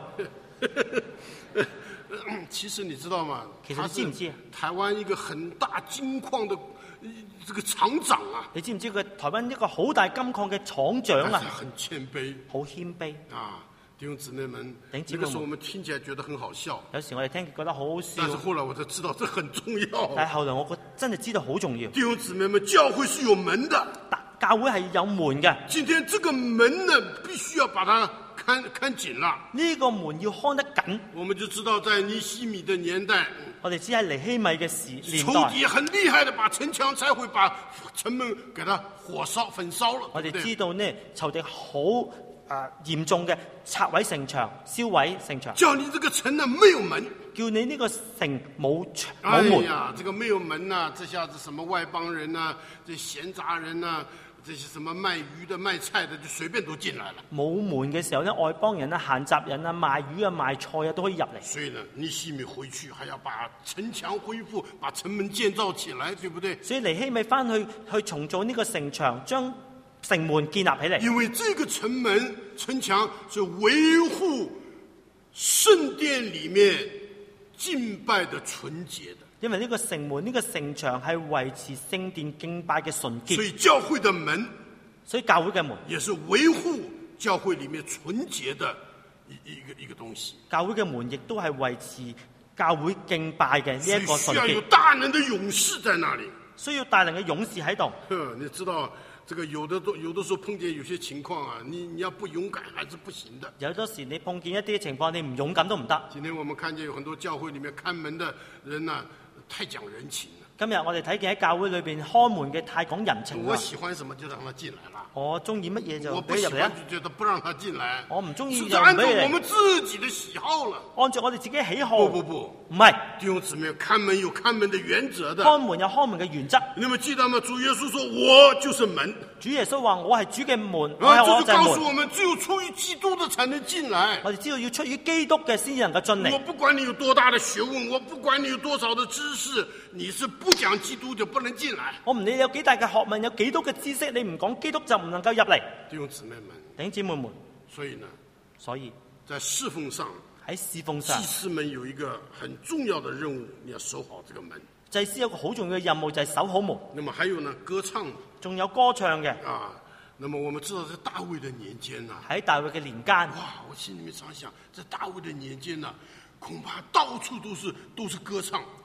其實你知道嗎？ 其實你知唔知啊？ 台灣一個很大金礦的這個廠長啊， 你知唔知佢台灣一個好大金礦嘅廠長啊？ 很謙卑， 好謙卑啊！弟兄姊妹們， 那個時候我們聽起來覺得很好笑。 有時我哋聽覺得好好笑， 但是後來我才知道這很重要。 但係後來我覺真係知道好重要。 弟兄姊妹們，教會是有門的， 教會係有門嘅。 今天這個門呢，必須要把它看看緊了。 呢個門要看得緊。 我們就知道在尼希米的年代， 我哋知喺尼希米嘅時年代， 仇敵很厲害的把城牆拆毀，把城門給它火燒焚燒了。 我哋知道呢，仇敵好啊嚴重嘅拆毀城牆、燒毀城牆， 叫你這個城呢沒有門， 叫你呢個城冇牆冇哎門。 呀，這個沒有門呐、啊，這下子什麼外邦人呐、啊，這閒雜人呐、啊，這些什麼賣魚的、賣菜的，就隨便都進來了。 冇門嘅時候呢，外邦人啊、閒雜人啊、賣魚啊、賣菜啊都可以入嚟。 所以呢，尼希米回去還要把城牆恢復，把城門建造起來，對不對？ 所以尼希米翻去去重造呢個城牆，將城門建立起嚟。 因為這個城門城牆是維護聖殿裏面敬拜的純潔的。 因為呢個城門、呢、這個城牆係維持聖殿敬拜嘅純潔。 所以教會的門， 所以教會嘅門也是維護教會裏面純潔的一一個一個東西。 教會嘅門亦都係維持教會敬拜嘅呢一個純潔。 需要有大能的勇士在那裏， 需要大能嘅勇士喺度。 你知道，這個有的都有的時候碰見有些情況啊，你你要不勇敢還是不行的。 有多時你碰見一啲情況，你唔勇敢都唔得。 今天我們看見有很多教會裏面看門的人呢、啊，太講人情了。 今日我哋睇見喺教會裏邊看門嘅太講人情。 我喜歡什麼就讓他進來了。 我中意乜嘢就我不喜歡就覺得不讓他進來。 我唔中意就按照我們自己的喜好了。 按照我哋自己喜好。 不不不， 唔係。 弟兄姊妹，看門有看門的原則的。 看門有看門嘅原則。 你們記得嗎？主耶穌說：“我就是門。” 主耶穌話：我係主嘅門。 啊， 這就告訴我們，只有出於基督的才能進來。 我哋知道要出於基督嘅先至能夠進嚟。 我不管你有多大的學問，我不管你有多少的知識，你是不講基督就不能進來。 我唔理你有幾大嘅學問，有幾多嘅知識，你唔講基督就唔能夠入嚟。 弟兄姊妹們， 弟兄姊妹們， 所以呢， 所以在侍奉上， 喺侍奉上， 祭司們有一個很重要的任務，你要守好這個門。 祭司有個好重要嘅任務就係守好門。 那麼還有呢，歌唱， 仲有歌唱嘅啊。那麼我們知道在大衛的年間呢， 喺大衛嘅年間， 哇！我心裏面常想，在大衛的年間呢，恐怕到處都是都是歌唱。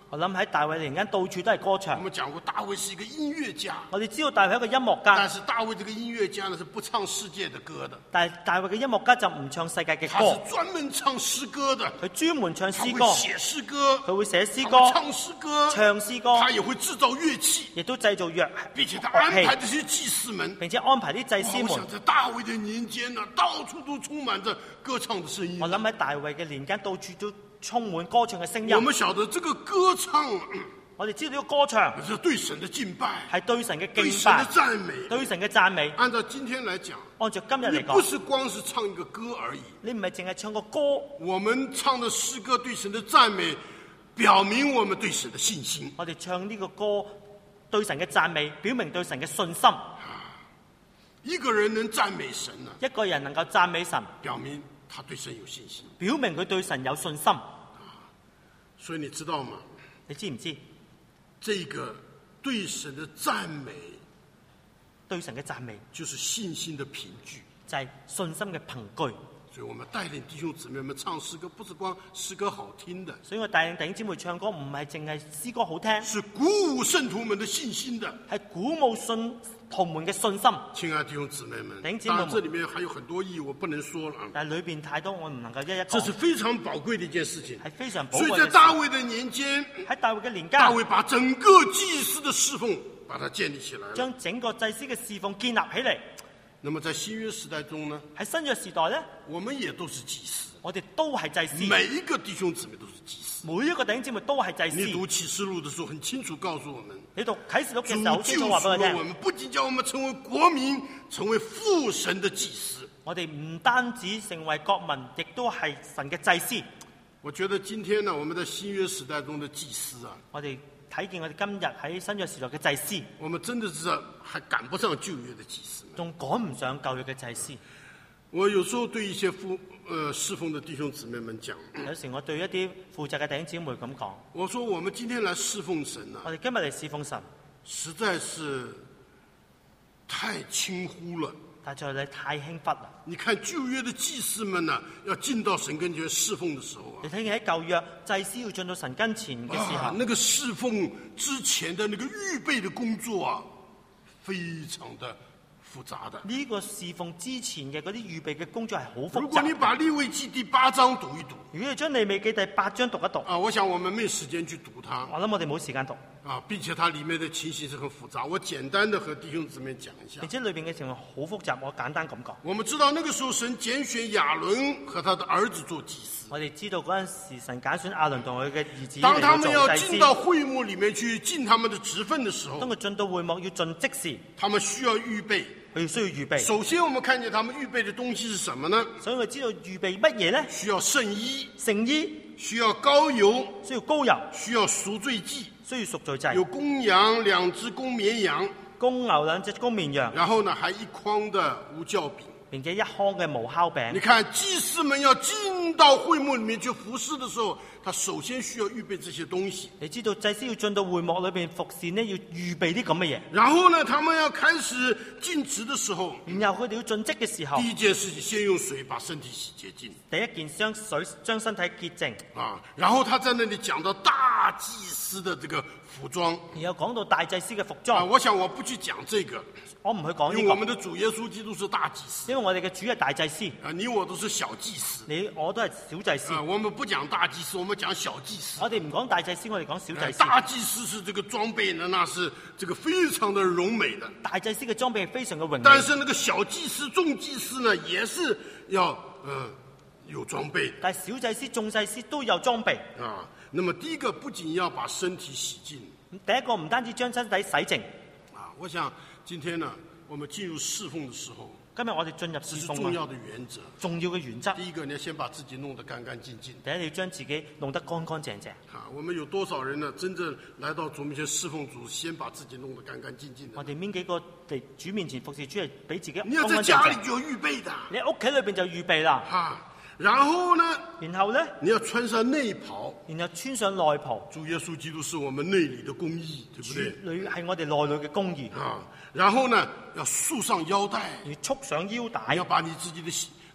我諗喺大衛年間到處都係歌我唱。 們講過，大衛是一個音樂家， 我哋知道大衛係一個音樂家， 但是大衛這個音樂家呢是不唱世界的歌的， 但係大衛嘅音樂家就唔唱世界嘅他是歌， 專門唱詩歌的， 佢專門唱他詩歌， 會寫詩歌， 佢會寫詩他會歌、 唱詩歌， 唱詩歌， 他也會製造樂器， 亦都製造樂並且他安排樂器， 這些祭司們。 並且安排啲祭司們我想。在大衛的年間呢，到處都充滿着歌唱的聲音我。諗喺大衛嘅年間，到處都充滿歌唱嘅聲音。 我們曉得這個歌唱我哋知道呢個歌唱是對神的敬拜， 係對神嘅敬對神的拜、 讚美。 對神嘅讚美。 按照今天來講， 按照今日你嚟講， 不是光是唱一個歌而已， 你唔係淨係唱個歌， 我們唱的詩歌對神的讚美，表明我們對神的信心。 我哋唱呢個歌對神嘅讚美，表明對神嘅信心。 一個人能讚美神呢， 一個人能夠讚美神， 表明他對神有信心。 表明佢對神有信心。 所以你知道嗎？ 你知唔知？ 這個對神的讚美， 對神嘅讚美就是信心的憑據。 就係信心嘅憑據。 所以我們帶領弟兄姊妹們唱詩歌，不是光詩歌好聽的， 所以我帶領弟兄姊妹唱歌，唔係淨係詩歌好聽， 是鼓舞聖徒們的信心的。 係鼓舞信徒們嘅信心。 親愛的弟兄姊妹們， 弟兄姊妹們當然這裡面還有很多意，我不能說了啊。 但係裏邊太多，我唔能夠一一這是講， 非常寶貴的一件事情。 係非常寶所以在貴嘅事。 大衛的年間， 喺大衛嘅年間大，衛把整個祭司的侍奉把它建立起來了。 將整個祭司嘅侍奉建立起嚟。 那麼在新約時代中呢， 喺新約時代咧， 我們也都是祭司， 我哋都係祭司， 每一個弟兄姊妹都是祭司。 每一個弟兄姊妹都係祭司。 你讀啟示錄的時候，很清楚告訴我們， 你讀啟示錄嘅主時候，好清救楚話俾我贖了我聽， 們，不僅叫我們成為國民，成為父神的祭司。 我哋唔單止成為國民，亦都係神嘅祭司。 我覺得今天呢，我們在新約時代中的祭司啊， 我哋睇見我哋今日喺新約時代嘅祭司， 我們真的是還趕不上舊約的祭司們。 仲趕唔上舊約嘅祭司。 我有時候對一些父呃侍奉的弟兄姊妹們講， 有時我對一啲負責嘅弟兄姊妹咁講， 我說我們今天來侍奉神啊， 我哋今日嚟侍奉神， 實在是太輕忽了。 但係你太輕忽啦。 你看舊約的祭司們呢、啊，要進到神跟前侍奉的時候啊你，睇見喺舊約祭司要進到神跟前嘅時候， 啊，那個侍奉之前的那個預備的工作啊，非常的複雜的。 呢個侍奉之前嘅嗰啲預備嘅工作係好複雜。 如果你把利未記第八章讀一讀如果你將利未記第八章讀一讀， 啊，我想我們沒時間去讀它我諗我哋冇時間讀， 啊，並且它裡面的情形是很複雜。我簡單的和弟兄姊妹講一下並。且裏邊嘅情況好複雜，我簡單咁講。 我們知道那個時候神揀選亞倫和他的兒子做祭司， 我哋知道嗰陣時神揀選亞倫同佢嘅兒子當他嚟們要做祭司， 進到會幕裡面去盡他們的職分的時候， 當佢進到會幕要盡職事， 他們需要預備。 佢需要預備。 首先，我們看見他們預備的東西是什麼呢？ 所以我知道預備乜嘢咧？ 需要聖衣， 聖衣， 需要膏油， 需要膏油， 需要贖罪祭， 需要贖罪祭， 有公羊兩隻公綿羊， 公牛兩隻公綿羊， 然後呢，還一筐的無酵餅。 並且一筐嘅無酵餅。 你看，祭司們要進到會幕裡面去服侍的時候，他首先需要預備這些東西。 你知道祭司要進到會幕裏邊服侍呢，要預備啲咁嘅嘢。 然後呢，他們要開始盡職的時候， 然後佢哋要盡職嘅時候， 第一件事情先用水把身體洗潔淨第一件將水將身體潔淨。 啊。然後他在那裡講到大祭司的這個服裝然後講到大祭司嘅服啊， 裝， 我想我不去講這個， 我唔去講因為我們呢的主耶穌基督是大祭司個，因為我哋嘅主係大祭司， 啊，你我都是小祭司你我都係小祭司。 啊。我們不講大祭司，我們講小祭司。 我哋唔講大祭司，我哋講小祭司。 大祭司是這個裝備呢，那是這個非常的榮美的。 大祭司嘅裝備係非常嘅榮美， 但是那個小祭司、眾祭司呢，也是要呃有裝備但係小祭司、眾祭司都有裝備。 啊。那麼第一個不僅要把身體洗淨第一個唔單止將身體洗淨。 啊，我想今天呢，我們進入侍奉的時候， 今日我哋進入這侍奉啊， 是重要的原則。 重要嘅原則。 第一個，你要先把自己弄得乾乾淨淨第一，你要將自己弄得乾乾淨淨。 啊。我們有多少人呢？真正來到主面前侍奉主，先把自己弄得乾乾淨淨的。 我哋邊幾個嚟主面前服侍主係俾自己乾你要在乾淨淨。 家裡就有預備的你喺屋企裏邊就預備啦， 啊。然後呢， 然後咧， 你要穿上內袍。 然後穿上內袍。 主耶穌基督是我們內裏的公義，對不主對？ 裏係我哋內裏嘅公義。 啊，然後呢，要束上腰帶， 要束上腰帶要，把你自己的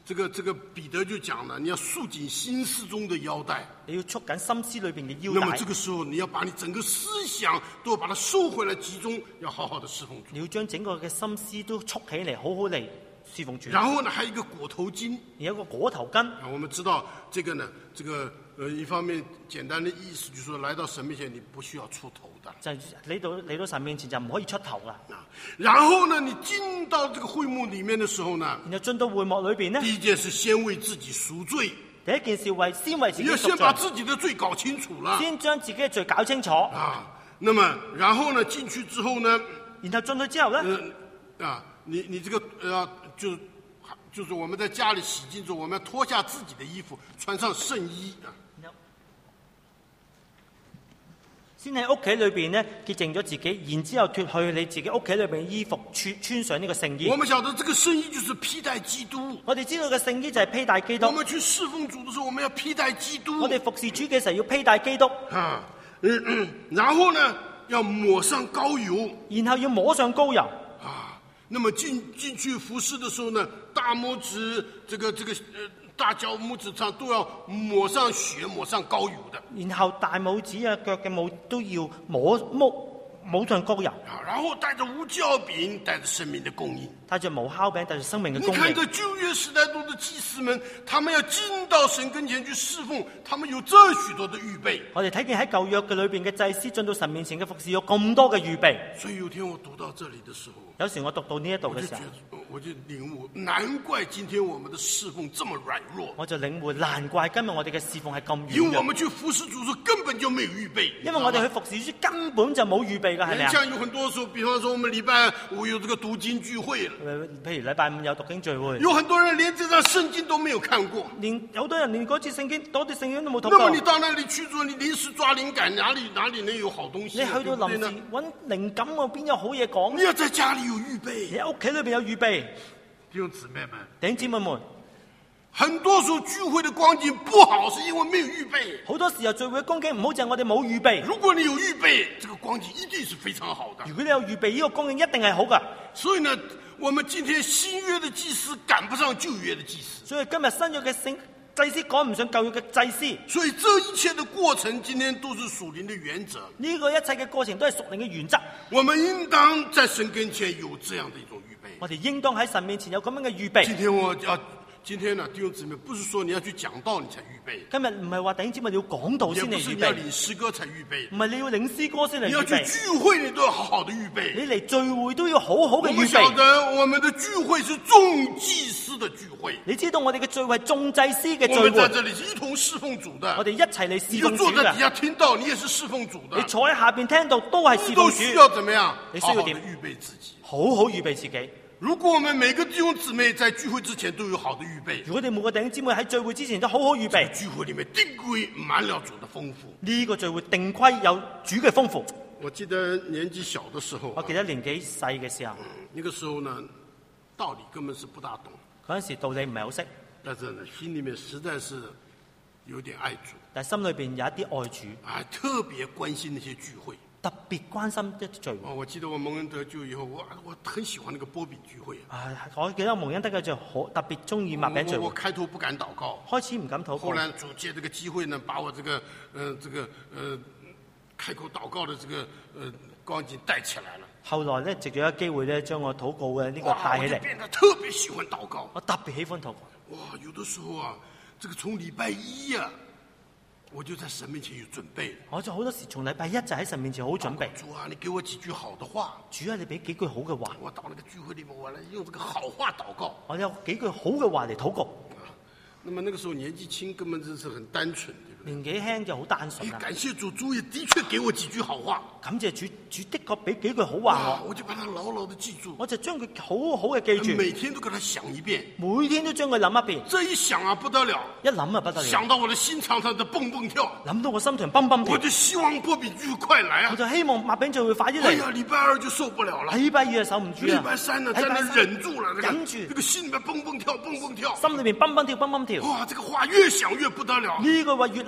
这个这个彼得就讲了，你要束紧心思中的腰带。 你要束緊心思裏邊嘅腰那麼帶。 這個時候，你要把你整個思想都要把它收回來，集中，要好好的侍奉主。 你要將整個嘅心思都束起嚟，好好嚟侍奉主。 然後呢，還有一個裹頭巾。 有一個裹頭巾。 啊，我們知道這個呢，這個呃，一方面簡單的意思就是說，來到神面前，你不需要出頭的。 就嚟到嚟到神面前就唔可以出頭啦。 啊，然後呢，你進到這個會幕裡面的時候呢， 然後進到會幕裏邊呢， 第一件事先為自己贖罪。 第一件事為先為自己你要先贖把自己的罪搞清楚了。 先將自己嘅罪搞清楚。 啊，那麼然後呢，進去之後呢， 然後進去之後呢， 呃、啊，你你這個呃，就就是我們在家裡洗淨之後，我們要脫下自己的衣服，穿上聖衣啊。 先喺屋企裏邊呢潔淨咗自己，然之後脫去你自己屋企裏邊嘅衣服，穿穿上呢個聖衣。 我們曉得這個聖衣就是披戴基督。 我哋知道嘅聖衣就係披戴基督。 我們去侍奉主的時候，我們要披戴基督。 我哋服侍主嘅時候要披戴基督。 啊，嗯嗯，然後呢，要抹上膏油。 然後要抹上膏油。 啊，那麼進進去服侍的時候呢，大拇指這個這個呃。大腳拇指上都要抹上血，抹上膏油的。 然後大拇指啊、腳嘅拇都要抹抹抹上膏油。 啊，然後帶着無酵餅，帶着生命的供應。 帶着無酵餅，帶着生命嘅供應。 你看在舊約時代中的祭司們，他們要進到神跟前去侍奉，他們有這許多的預備。 我哋睇見喺舊約嘅裏邊嘅祭司進到神面前嘅服侍有咁多嘅預備。 所以有天我讀到這裡的時候， 有時我讀到呢一度嘅時候， 我就領悟，難怪今天我們的侍奉這麼軟弱。 我就領會，難怪今日我哋嘅侍奉係咁軟弱。 因為我們去服侍主時根本就沒有預備。 因為我哋去服侍主根本就冇預備㗎，係咪啊？ 像有很多時候，比方說我們禮拜五有這個讀經聚會， 譬如禮拜五有讀經聚會， 有很多人連這張聖經都沒有看過， 連有多人連嗰次聖經、嗰啲聖經都冇讀過。 過。 那麼你到那裡去做，你臨時抓靈感，哪裡哪裡能有好東西？ 你去到臨時揾靈感，我邊有好嘢講？ 你要在家裡有預備， 你喺屋企裏邊有預備。 弟兄姊妹們， 弟兄姊妹們， 很多時候聚會的光景不好，是因為沒有預備。 好多時候聚會嘅光景唔好，就係我哋冇預備。 如果你有預備，這個光景一定是非常好的。 如果你有預備，呢個光景一定係好㗎。 所以呢，我們今天新約的祭司趕不上舊約的祭司。 所以今日新約嘅聖祭司趕唔上舊約嘅祭司。 所以這一切的過程，今天都是屬靈的原則。 呢個一切嘅過程都係屬靈嘅原則。 我們應當在神跟前有這樣的一種預備。 我哋應當喺神面前有咁樣嘅預備。 今天我要。今天呢，弟兄姊妹，不是說你要去講道你才預備。 今日唔係話弟兄姊妹你要講道先嚟預備。 也不是你要領詩歌才預備。 唔係你要領詩歌先嚟預備。 你要去聚會，你都要好好的預備。 你嚟聚會都要好好嘅預備。 我們曉得我們的聚會是眾祭司的聚會。 你知道我哋嘅聚會係眾祭司嘅聚會。 我們在這裡是一同侍奉主的。 我哋一齊嚟侍奉主嘅。 你就坐在底下聽到，你也是侍奉主的。 你坐喺下邊聽到都係侍奉主。 都需要怎麼樣？ 你需要點？ 好好預備自己。 好好預備自己。 如果我們每個弟兄姊妹在聚會之前都有好的預備， 如果你每個弟兄姊妹喺聚會之前都好好預備， 聚會裡面定規滿了主的豐富。 呢個聚會定規有主嘅豐富。 我記得年紀小的時候， 我記得年紀細嘅時候， 嗯，那個時候呢，道理根本是不大懂。 嗰陣時道理唔係好識， 但是呢，心裡面實在是有點愛主， 但係心裏邊有一啲愛主， 啊，特別關心那些聚會。 特別關心一聚會。 哦，我記得我蒙恩得救以後，我我很喜歡那個波比聚會。 啊，我記得我蒙恩得救就好特別中意麥餅聚會。 我我開頭不敢禱告， 開始唔敢禱告。 後來主借這個機會呢，把我這個，呃，這個，呃，開口禱告的這個，呃，光景帶起來了。 後來咧，藉咗一個機會咧，將我禱告嘅呢個帶起嚟。 我就變得特別喜歡禱告。 我特別喜歡禱告。 哇，有的時候啊，這個從禮拜一啊。我就在神面前有準備， 我就好多時從禮拜一就喺神面前好準備。 主啊，你給我幾句好的話。 主啊，你俾幾句好嘅話。 我到那個聚會裏面，我來用這個好話禱告。 我有幾句好嘅話嚟禱告。 啊，那麼那個時候年紀輕，根本就是很單純，對不對？ 年紀輕就好單純啦。 感謝主，主也的確給我幾句好話。 感謝主，主的確俾幾句好話我。 我就把它牢牢地記住。 我就將佢好好嘅記住。 每天都給它想一遍。 每天都將佢諗一遍。 這一想啊，不得了。 一諗啊，不得了。 想到我的心常常的蹦蹦跳。 諗到我心腸蹦蹦跳。 我就希望波比聚會快來啊！ 我就希望麥餅聚會快啲嚟。 哎呀，禮拜二就受不了了。 禮拜二就受唔住啦。 禮拜三呢，在那忍住了， 忍住。 這個心裏面蹦蹦跳，蹦蹦跳。 心裏面蹦蹦跳，蹦蹦跳。 哇，這個話越想越不得了。 呢個話越諗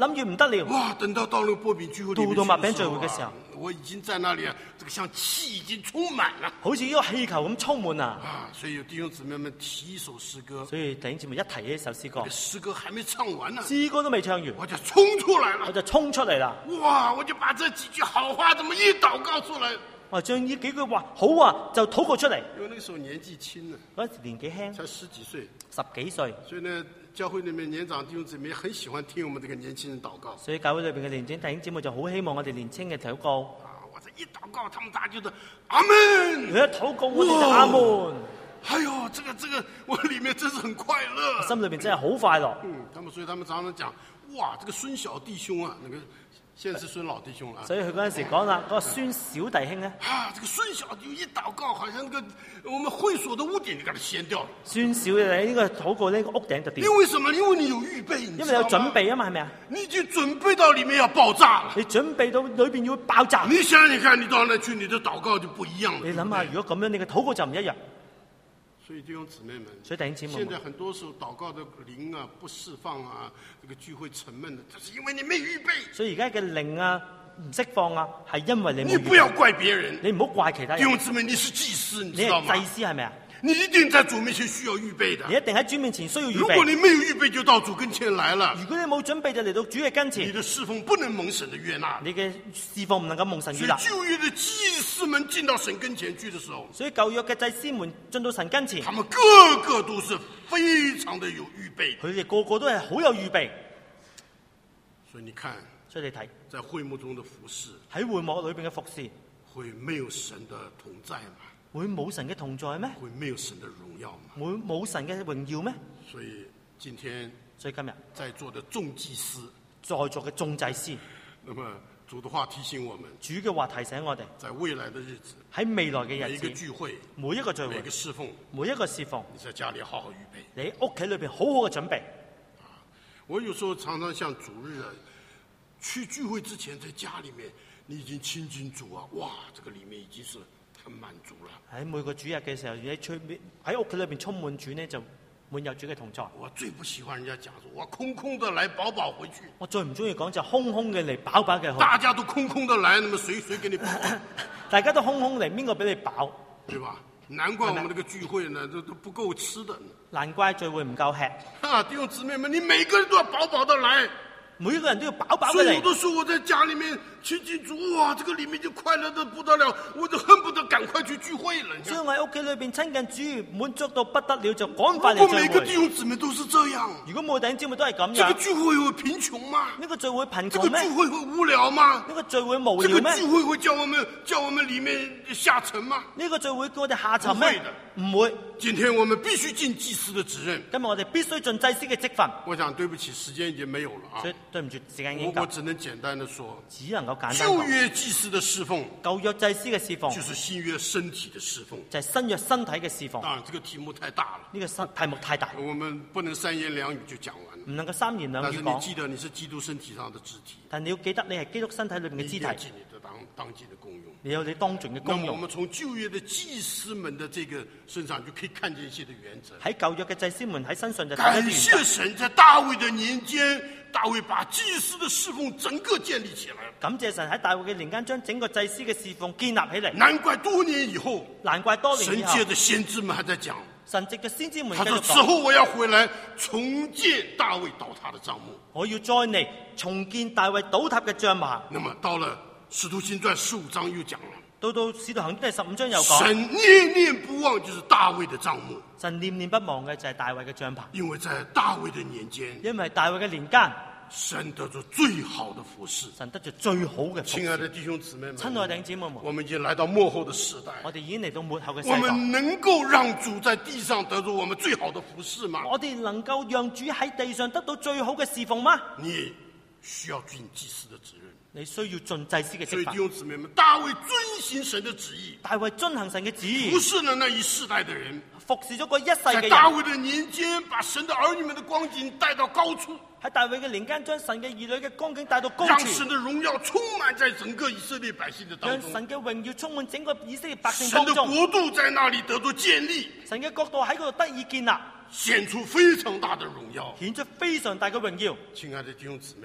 諗越唔得了。 哇！等到到那個擘餅聚會裏面到到擘餅聚會嘅時候， 我已經在那裡啊，這個像氣已經充滿了， 好似呢個氣球咁充滿啊！ 啊！所以有弟兄姊妹們提一首詩歌， 所以弟兄姊妹一提呢首詩歌， 詩歌還沒唱完呢， 詩歌都未唱完， 我就衝出來了， 我就衝出嚟啦！ 哇！我就把這幾句好話，這麼一禱告出來。 我將呢幾句話好啊，就禱告出嚟。 因為那個時候年紀輕啊， 嗰陣時年紀輕， 才十幾歲， 十幾歲， 所以呢，教會裏面年長弟兄姊妹很喜歡聽我們這個年輕人禱告。 所以教會裏邊嘅年輕弟兄姊妹就好希望我哋年輕嘅禱告。 啊，我這一禱告，他們大家就是阿門。 佢一禱告，我哋就阿門。 哎呦，這個這個，我裏面真是很快樂， 心裏邊真係好快樂。 嗯，他們所以他們常常講，哇，這個孫小弟兄啊，那個。現在是孫老弟兄啦， 所以佢嗰陣時講啦，嗰、那個孫小弟兄咧， 啊，這個孫小弟兄一禱告，好像那個我們會所的屋頂就給他掀掉了。 孫小弟呢個禱告呢個屋頂就跌。 因為什麼？因為你有預備， 因為有準備啊嘛，係咪啊？ 你已經準備到裏面要爆炸了， 你準備到裏邊要爆炸。 你想想看，你到那去，你的禱告就不一樣了。 你諗下，如果咁樣，你嘅禱告就唔一樣。 所以弟兄姊妹們， 所以弟兄姊妹們， 現在很多時候禱告的靈啊不釋放啊，這個聚會沉悶的，這是因為你沒預備。 所以而家嘅靈啊唔釋放啊，係因為你冇預備。 你不要怪別人， 你唔好怪其他人。 弟兄姊妹，你是祭司，你知道嗎？ 你係祭司係咪啊？ 你一定在主面前需要預備的。 你一定喺主面前需要預備。 如果你沒有預備，就到主跟前來了。 如果你冇準備，就嚟到主嘅跟前。 你的侍奉不能蒙神的悅納， 你嘅侍奉唔能夠蒙神悅納。 舊約的祭司們進到神跟前去的時候， 所以舊約嘅祭司們進到神跟前， 他們個個都是非常的有預備。 佢哋個個都係好有預備。 所以你看， 所以你睇， 在會幕中的服侍， 喺會幕裏邊嘅服侍， 會沒有神的同在嗎？ 會冇神嘅同在咩？ 會沒有神的榮耀嗎？ 會冇神嘅榮耀咩？ 所以今天， 所以今日在座的眾祭司， 在座嘅眾祭司， 那麼主的話提醒我們， 主嘅話提醒我哋， 在未來的日子， 喺未來嘅每一個日子， 聚會， 每一個聚會， 每一個侍奉， 每一個侍奉， 你在家裏好好預備， 你喺屋企裏邊好好嘅準備。 我有時候常常像主日啊，去聚會之前，在家裏面你已經親近主啊，哇，這個裏面已經是很滿足了。 喺每個主日嘅時候，你出喺屋企裏邊充滿主呢，就滿有主嘅同在。 我最不喜歡人家講說，我空空的來，飽飽回去。 我最唔中意講就空空嘅嚟，飽飽嘅去。 大家都空空的來，那麼誰誰給你飽？ 大家都空空嚟，邊個俾你飽？ 對吧？難怪我們這個聚會呢，都都不夠吃的。 難怪聚會唔夠吃。 啊，弟兄姊妹們，你每個人都要飽飽的來。 每一個人都要飽飽嘅嚟。 所以有的時候我在家裏面親近主，哇，這個裏面就快樂得不得了，我就恨不得趕快去聚會了。 所以我喺屋企裏邊親近主，滿足到不得了，就趕快嚟聚會。 如果每個弟兄姊妹都是這樣， 如果每個弟兄姊妹都係咁樣， 這個聚會會貧窮嗎？ 呢個聚會貧窮咩？ 這個聚會會無聊嗎？ 呢個聚會無聊咩？ 這個聚會會叫我們叫我們裏面下沉嗎？ 呢個聚會叫我哋下沉咩？ 不會的， 唔會。 今天我們必須盡祭司的責任。 今日我哋必須盡祭司嘅職分。 我想對不起，時間已經沒有了啊。 所以對唔住，時間已經我我夠。 只能簡單的說， 只能夠簡單舊講。 約祭司的侍奉， 舊約祭司嘅侍奉， 就是新約身體的侍奉。 就係新約身體嘅侍奉。 當然，這個題目太大了， 呢個新題目太大， 我們不能三言兩語就講完了。 唔能夠三言兩但語講。 是你記得，你是基督身體上的肢體， 但你要記得，你係基督身體裏邊嘅肢體你一定要，盡你的當當盡的功用。 你有你當盡嘅功用。 那麼我們從舊約的祭司們的這個身上就可以看見一些的原則。 喺舊約嘅祭司們喺身上就睇感得見。 謝神，在大衛的年間，大衛把祭司的侍奉整個建立起來。 感謝神喺大衛嘅年間將整個祭司嘅侍奉建立起嚟。 難怪多年以後， 難怪多年以後， 神借着先知們還在講， 神藉嘅先知們繼續他說：此講， 後我要回來重建大衛倒塌的帳幕。 我要再嚟重建大衛倒塌嘅帳幕。 那麼到了使徒行傳十五章又講了， 到到使徒行傳第十五章又講， 神念念不忘就是大衛的帳幕， 神念念不忘嘅就係大衛嘅帳幕， 因為在大衛的年間， 因為大衛嘅年間， 神得着最好的服侍。 神得着最好嘅服侍。 親愛的弟兄姊妹們， 親愛的弟兄姊妹們， 我們已經來到末後的時代， 我哋已經嚟到末後嘅世我代， 們能夠讓主在地上得着我們最好的服侍嗎？ 我哋能夠讓主喺地上得到最好嘅侍奉嗎？ 你需要盡祭司的責任。 你需要盡祭司嘅職所以弟分。 兄姊妹們，大衛遵行神的旨意， 大衛遵行神嘅旨意服，侍了那一世代的人， 服侍咗嗰一世嘅人。 在大衛的年間，把神的兒女們的光景帶到高處， 喺大衛嘅年間，將神嘅兒女嘅光景帶到高處， 讓神的榮耀充滿在整個以色列百姓的當中， 讓神嘅榮耀充滿整個以色列百姓神的當中。 國度在那裏得到建立， 神嘅國度喺嗰度得以建立， 顯出非常大的榮耀。 顯出非常大嘅榮耀。 親愛的弟兄姊妹們，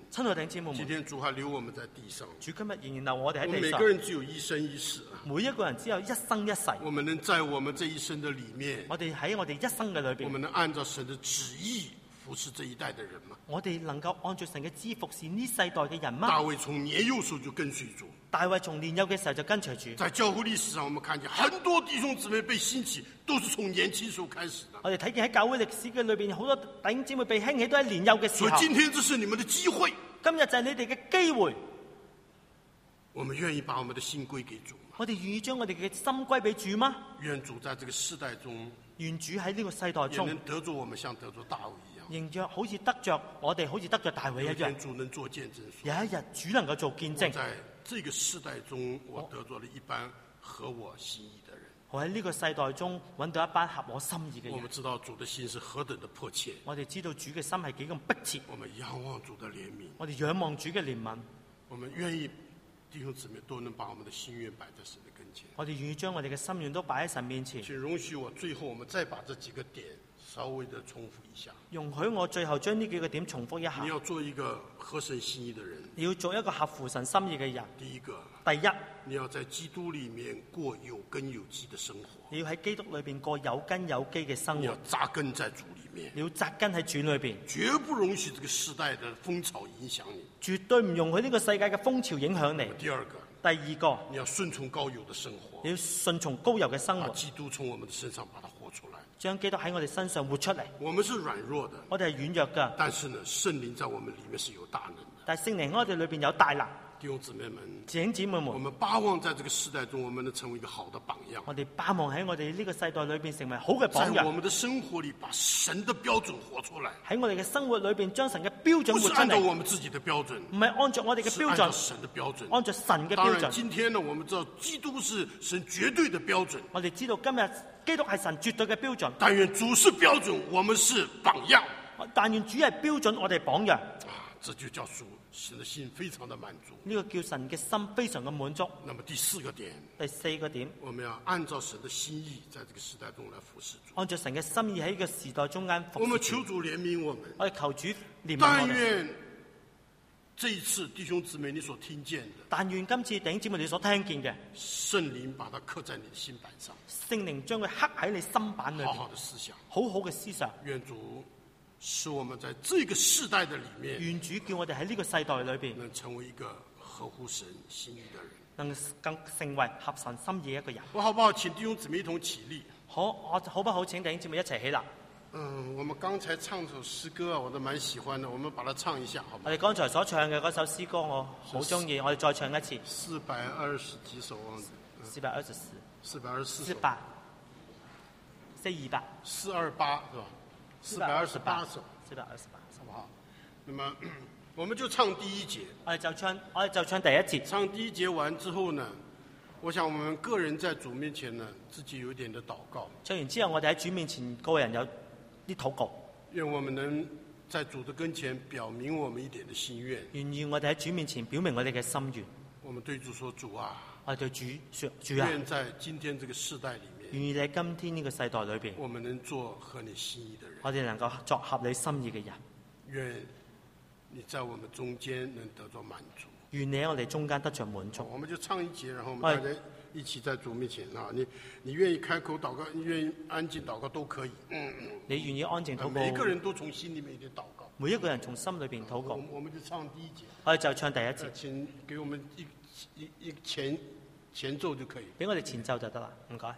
親愛弟兄姊妹們， 今天主還留我們在地上， 主今日仍然留我哋喺我們地上每個。人只有一生一世， 每一個人只有一生一世， 我們能在我們這一生的裏面， 我哋喺我哋一生嘅裏我邊， 們能按照神的旨意服侍這一代的人嗎？ 我哋能夠按照神嘅旨意服侍呢世代嘅人嗎？ 大衛從年幼時候就跟隨主， 大衛從年幼嘅時候就跟隨主。 在教會歷史上，我們看見很多弟兄姊妹被興起，都是從年輕時候開始的。 我哋睇見喺教會歷史嘅裏邊，好多弟兄姊妹被興起都喺年幼嘅時候。 所以今天這是你們的機會， 今日就係你哋嘅機會， 我們願意把我們的心歸給主嗎？ 我哋願意將我哋嘅心歸俾主嗎？ 願主在這個世代中， 願主喺呢個世代也中， 能得着我們，像得着大衛一樣。 仍著好似得着我哋，好似得着大衛一樣有一天。主能做見證說， 有一日主能夠做見證， 我在這個世代中，我得着了一班合我心意的人。 我喺呢個世代中揾到一班合我心意嘅人我們。知道主的心是何等的迫切， 我哋知道主嘅心係幾咁迫切， 我們仰望主的憐憫， 我哋仰望主嘅憐憫， 我們願意弟兄姊妹都能把我們的心願擺在神的跟前。 我哋願意將我哋嘅心願都擺喺神面前。 請容許我最後我們再把這幾個點稍微的重複一下。 容許我最後將呢幾個點重複一下你。要做一個合神心意的人， 你要做一個合乎神心意嘅人。 第一個， 第一， 你要在基督裏面過有根有基的生活， 你要喺基督裏邊過有根有基嘅生你要活， 扎根在主裏面， 你要扎根喺主裏邊， 絕不容許這個世代的風潮影響你。 絕對唔容許呢個世界嘅風潮影響你。 第二個， 第二個， 你要順從高友的生活你，要順從高遊嘅生活， 把基督從我們的身上把它活出來。 將基督喺我哋身上活出嚟。 我們是軟弱的， 我哋係軟弱噶， 但是呢，聖靈在我們裏面是有大能的。 但係聖靈喺我哋裏邊有大能。 弟兄姊妹們， 弟兄姊妹們， 我們巴望在這個世代中，我們能成為一個好的榜樣， 我哋巴望喺我哋呢個世代裏邊成為好嘅榜樣， 在我們的生活裏把神的標準活出來， 喺我哋嘅生活裏邊將神嘅標準不是活出按照我嚟， 們自己的標準， 唔係按照我哋嘅標是按照準， 神的標準。 按照神嘅當然， 標準。 今天呢，我們知道基督是神絕對的標準， 我哋知道今日基督係神絕對嘅標準， 但願主是標準，我們是榜樣。 但願主係標準，我哋榜樣。 啊，這就叫主神的心非常的滿足。 呢個叫神嘅心非常嘅滿足。 那麼第四個點， 第四個點， 我們要按照神的心意，在這個時代中來服侍主。 按照神嘅心意喺呢個時代中間服我們侍主。 求主憐憫我們， 我哋求主憐憫但我哋。 願這一次弟兄姊妹你所聽見的， 但願今次弟兄姊妹你所聽見嘅聖靈把它刻在你的心板上， 聖靈將佢刻喺你心板裏好邊， 好的思想。 好好嘅思想。 願主使我們在這個世代的裡面， 願主叫我哋喺呢個世代裏邊， 能成為一個合乎神心意的人。 能更成為合神心意嘅一個人。 我好不好請弟兄姊妹一同起立？ 好，我好不好請弟兄姊妹一齊起立？ 嗯，我們剛才唱首詩歌啊，我都蠻喜歡的，我們把它唱一下，好嗎？ 我哋剛才所唱嘅嗰首詩歌，我好中意，我哋再唱一次。 四百二十幾首忘記， 四百二十四， 四百二十四首， 四百，四二百， 四二八是吧？四百二十八首， 四百二十八， 好不好？那麼我們就唱第一節， 我哋就唱，我哋就唱第一節。 唱第一節完之後呢，我想我們個人在主面前呢，自己有一點的禱告。 唱完之後，我哋喺主面前個人有啲禱告， 願我們能在主的跟前表明我們一點的心願。 願意我哋喺主面前表明我哋嘅心願。 我們對主說：主啊， 我哋對主說：主啊， 願在今天這個世代裡面， 願意你喺今天呢個世代裏邊， 我們能做合你心意的人。 我哋能夠作合你心意嘅人。 願你在我們中間能得到滿足。 願你喺我哋中間得着滿足。 我們就唱一節，然後我們大家一起在主面前啊！你你願意開口禱告，你願意安靜禱告都可以。嗯嗯。 你願意安靜禱告？ 每一個人都從心裡面一點禱告。 每一個人從心裏邊禱告。 我我們就唱第一節。 我哋就唱第一節。 請給我們一一一前前奏就可以。 俾我哋前奏就得啦，唔該。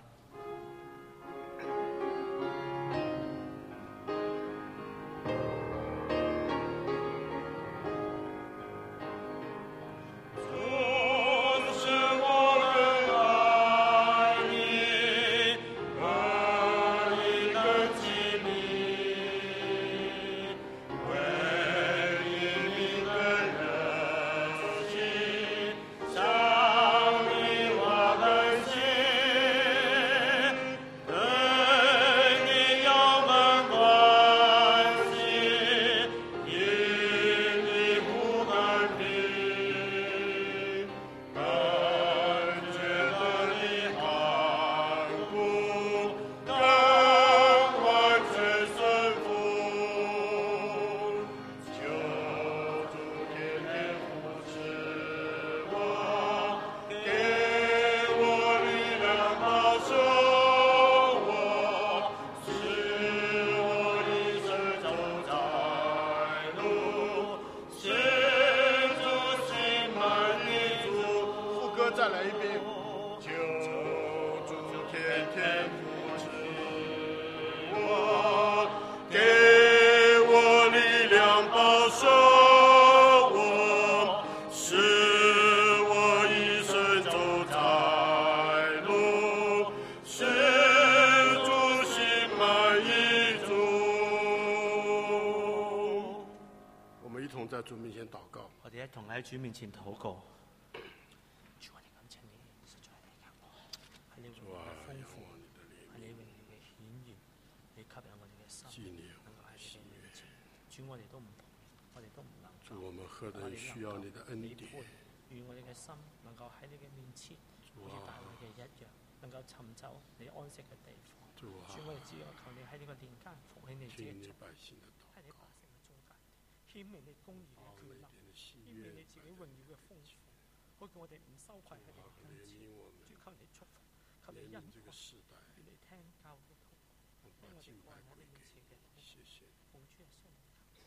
想你我的心。 们再来一遍。求主天天扶持我，给我力量保守我，使我一生走在路，使主心满意足。我们一同在主面前禱告。 我哋一同喺主面前禱告。主，我哋感謝你，實在係你我，係你榮耀嘅豐富，係你榮耀嘅顯現，你吸引我哋嘅心，能夠喺你嘅面前。主，我哋都唔配，我哋都唔能夠。 主，我們何等需要你的恩典。 願我哋嘅心能夠喺你嘅面前，好似大衛嘅一樣，能夠尋找你安息嘅地方。主，我哋只有求你喺呢個年間復興你自己嘅眾，喺你百姓嘅中間，顯明你公義嘅權能，顯明你自己榮耀嘅豐富，好叫我哋唔羞愧喺你嘅跟前。主，求你祝福，求你恩惠，願你聽教嘅禱告，聽我哋跪喺你面前嘅禱告，奉主耶穌名求。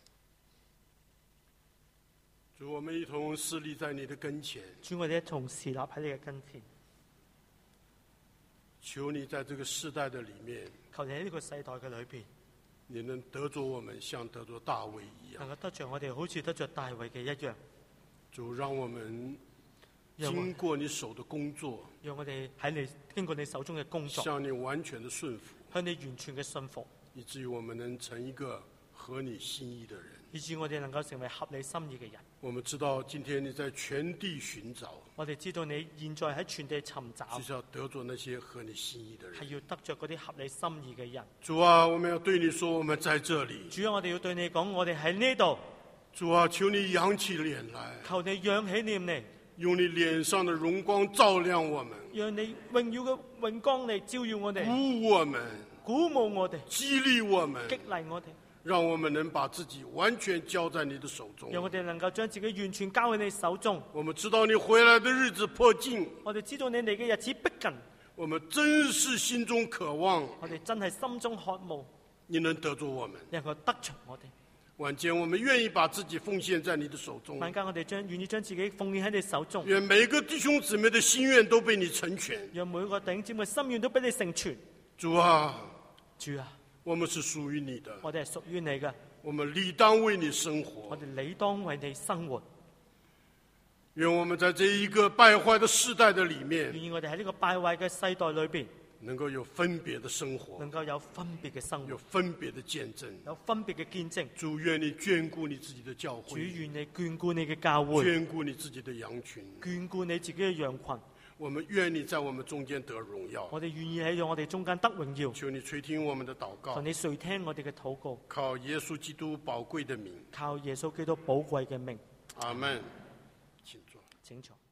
主，我們一同侍立在你的跟前。 主，我哋一同侍立喺你嘅跟前。 求你在這個世代的裡面， 求你喺呢個世代嘅裏邊， 你能得着我們，像得着大衛一樣， 能夠得着我哋，好似得着大衛嘅一樣。 主，讓我們經過你手的工作， 讓我哋喺你經過你手中嘅工作， 向你完全的順服， 向你完全嘅信服， 以至於我們能成一個合你心意的人， 以至我哋能夠成為合你心意嘅人。 我們知道今天你在全地尋找， 我哋知道你現在喺全地尋找， 就是要得着那些合你心意的人， 係要得着嗰啲合你心意嘅人。 主啊，我們要對你說，我們在這裡。 主啊，我哋要對你講，我哋喺呢度。 主啊，求你仰起臉來， 求你仰起臉嚟， 用你臉上的榮光照亮我們， 讓你榮耀嘅榮光嚟照耀我哋， 鼓舞我們， 鼓舞我哋， 激勵我們， 激勵我哋， 讓我們能把自己完全交在你的手中。 讓我哋能夠將自己完全交喺你手中。 我們知道你回來的日子迫近， 我哋知道你嚟嘅日子逼近， 我們真是心中渴望， 我哋真係心中渴慕你能得着我們， 能夠得着我哋。 晚間我們願意把自己奉獻在你的手中， 晚間我哋將願意將自己奉獻喺你手中， 願每個弟兄姊妹的心願都被你成全， 讓每個弟兄姊妹心願都俾你成全。 主啊， 主啊， 我們是屬於你的， 我哋係屬於你嘅， 我們理當為你生活， 我哋理當為你生活。 願我們在這一個敗壞的世代的裏面， 願意我哋喺呢個敗壞嘅世代裏邊， 能夠有分別的生活， 能夠有分別嘅生活， 有分別的見證， 有分別嘅見證。 主，願你眷顧你自己的教主， 會， 願你眷顧你嘅教會， 眷顧你自己的羊群， 眷顧你自己嘅羊群。 我們願你在我們中間得榮耀， 我哋願意喺我哋中間得榮耀。 求你垂聽我們的禱告， 求你垂聽我哋嘅禱告， 靠耶穌基督寶貴的名， 靠耶穌基督寶貴嘅名。 阿門。請坐。 請坐。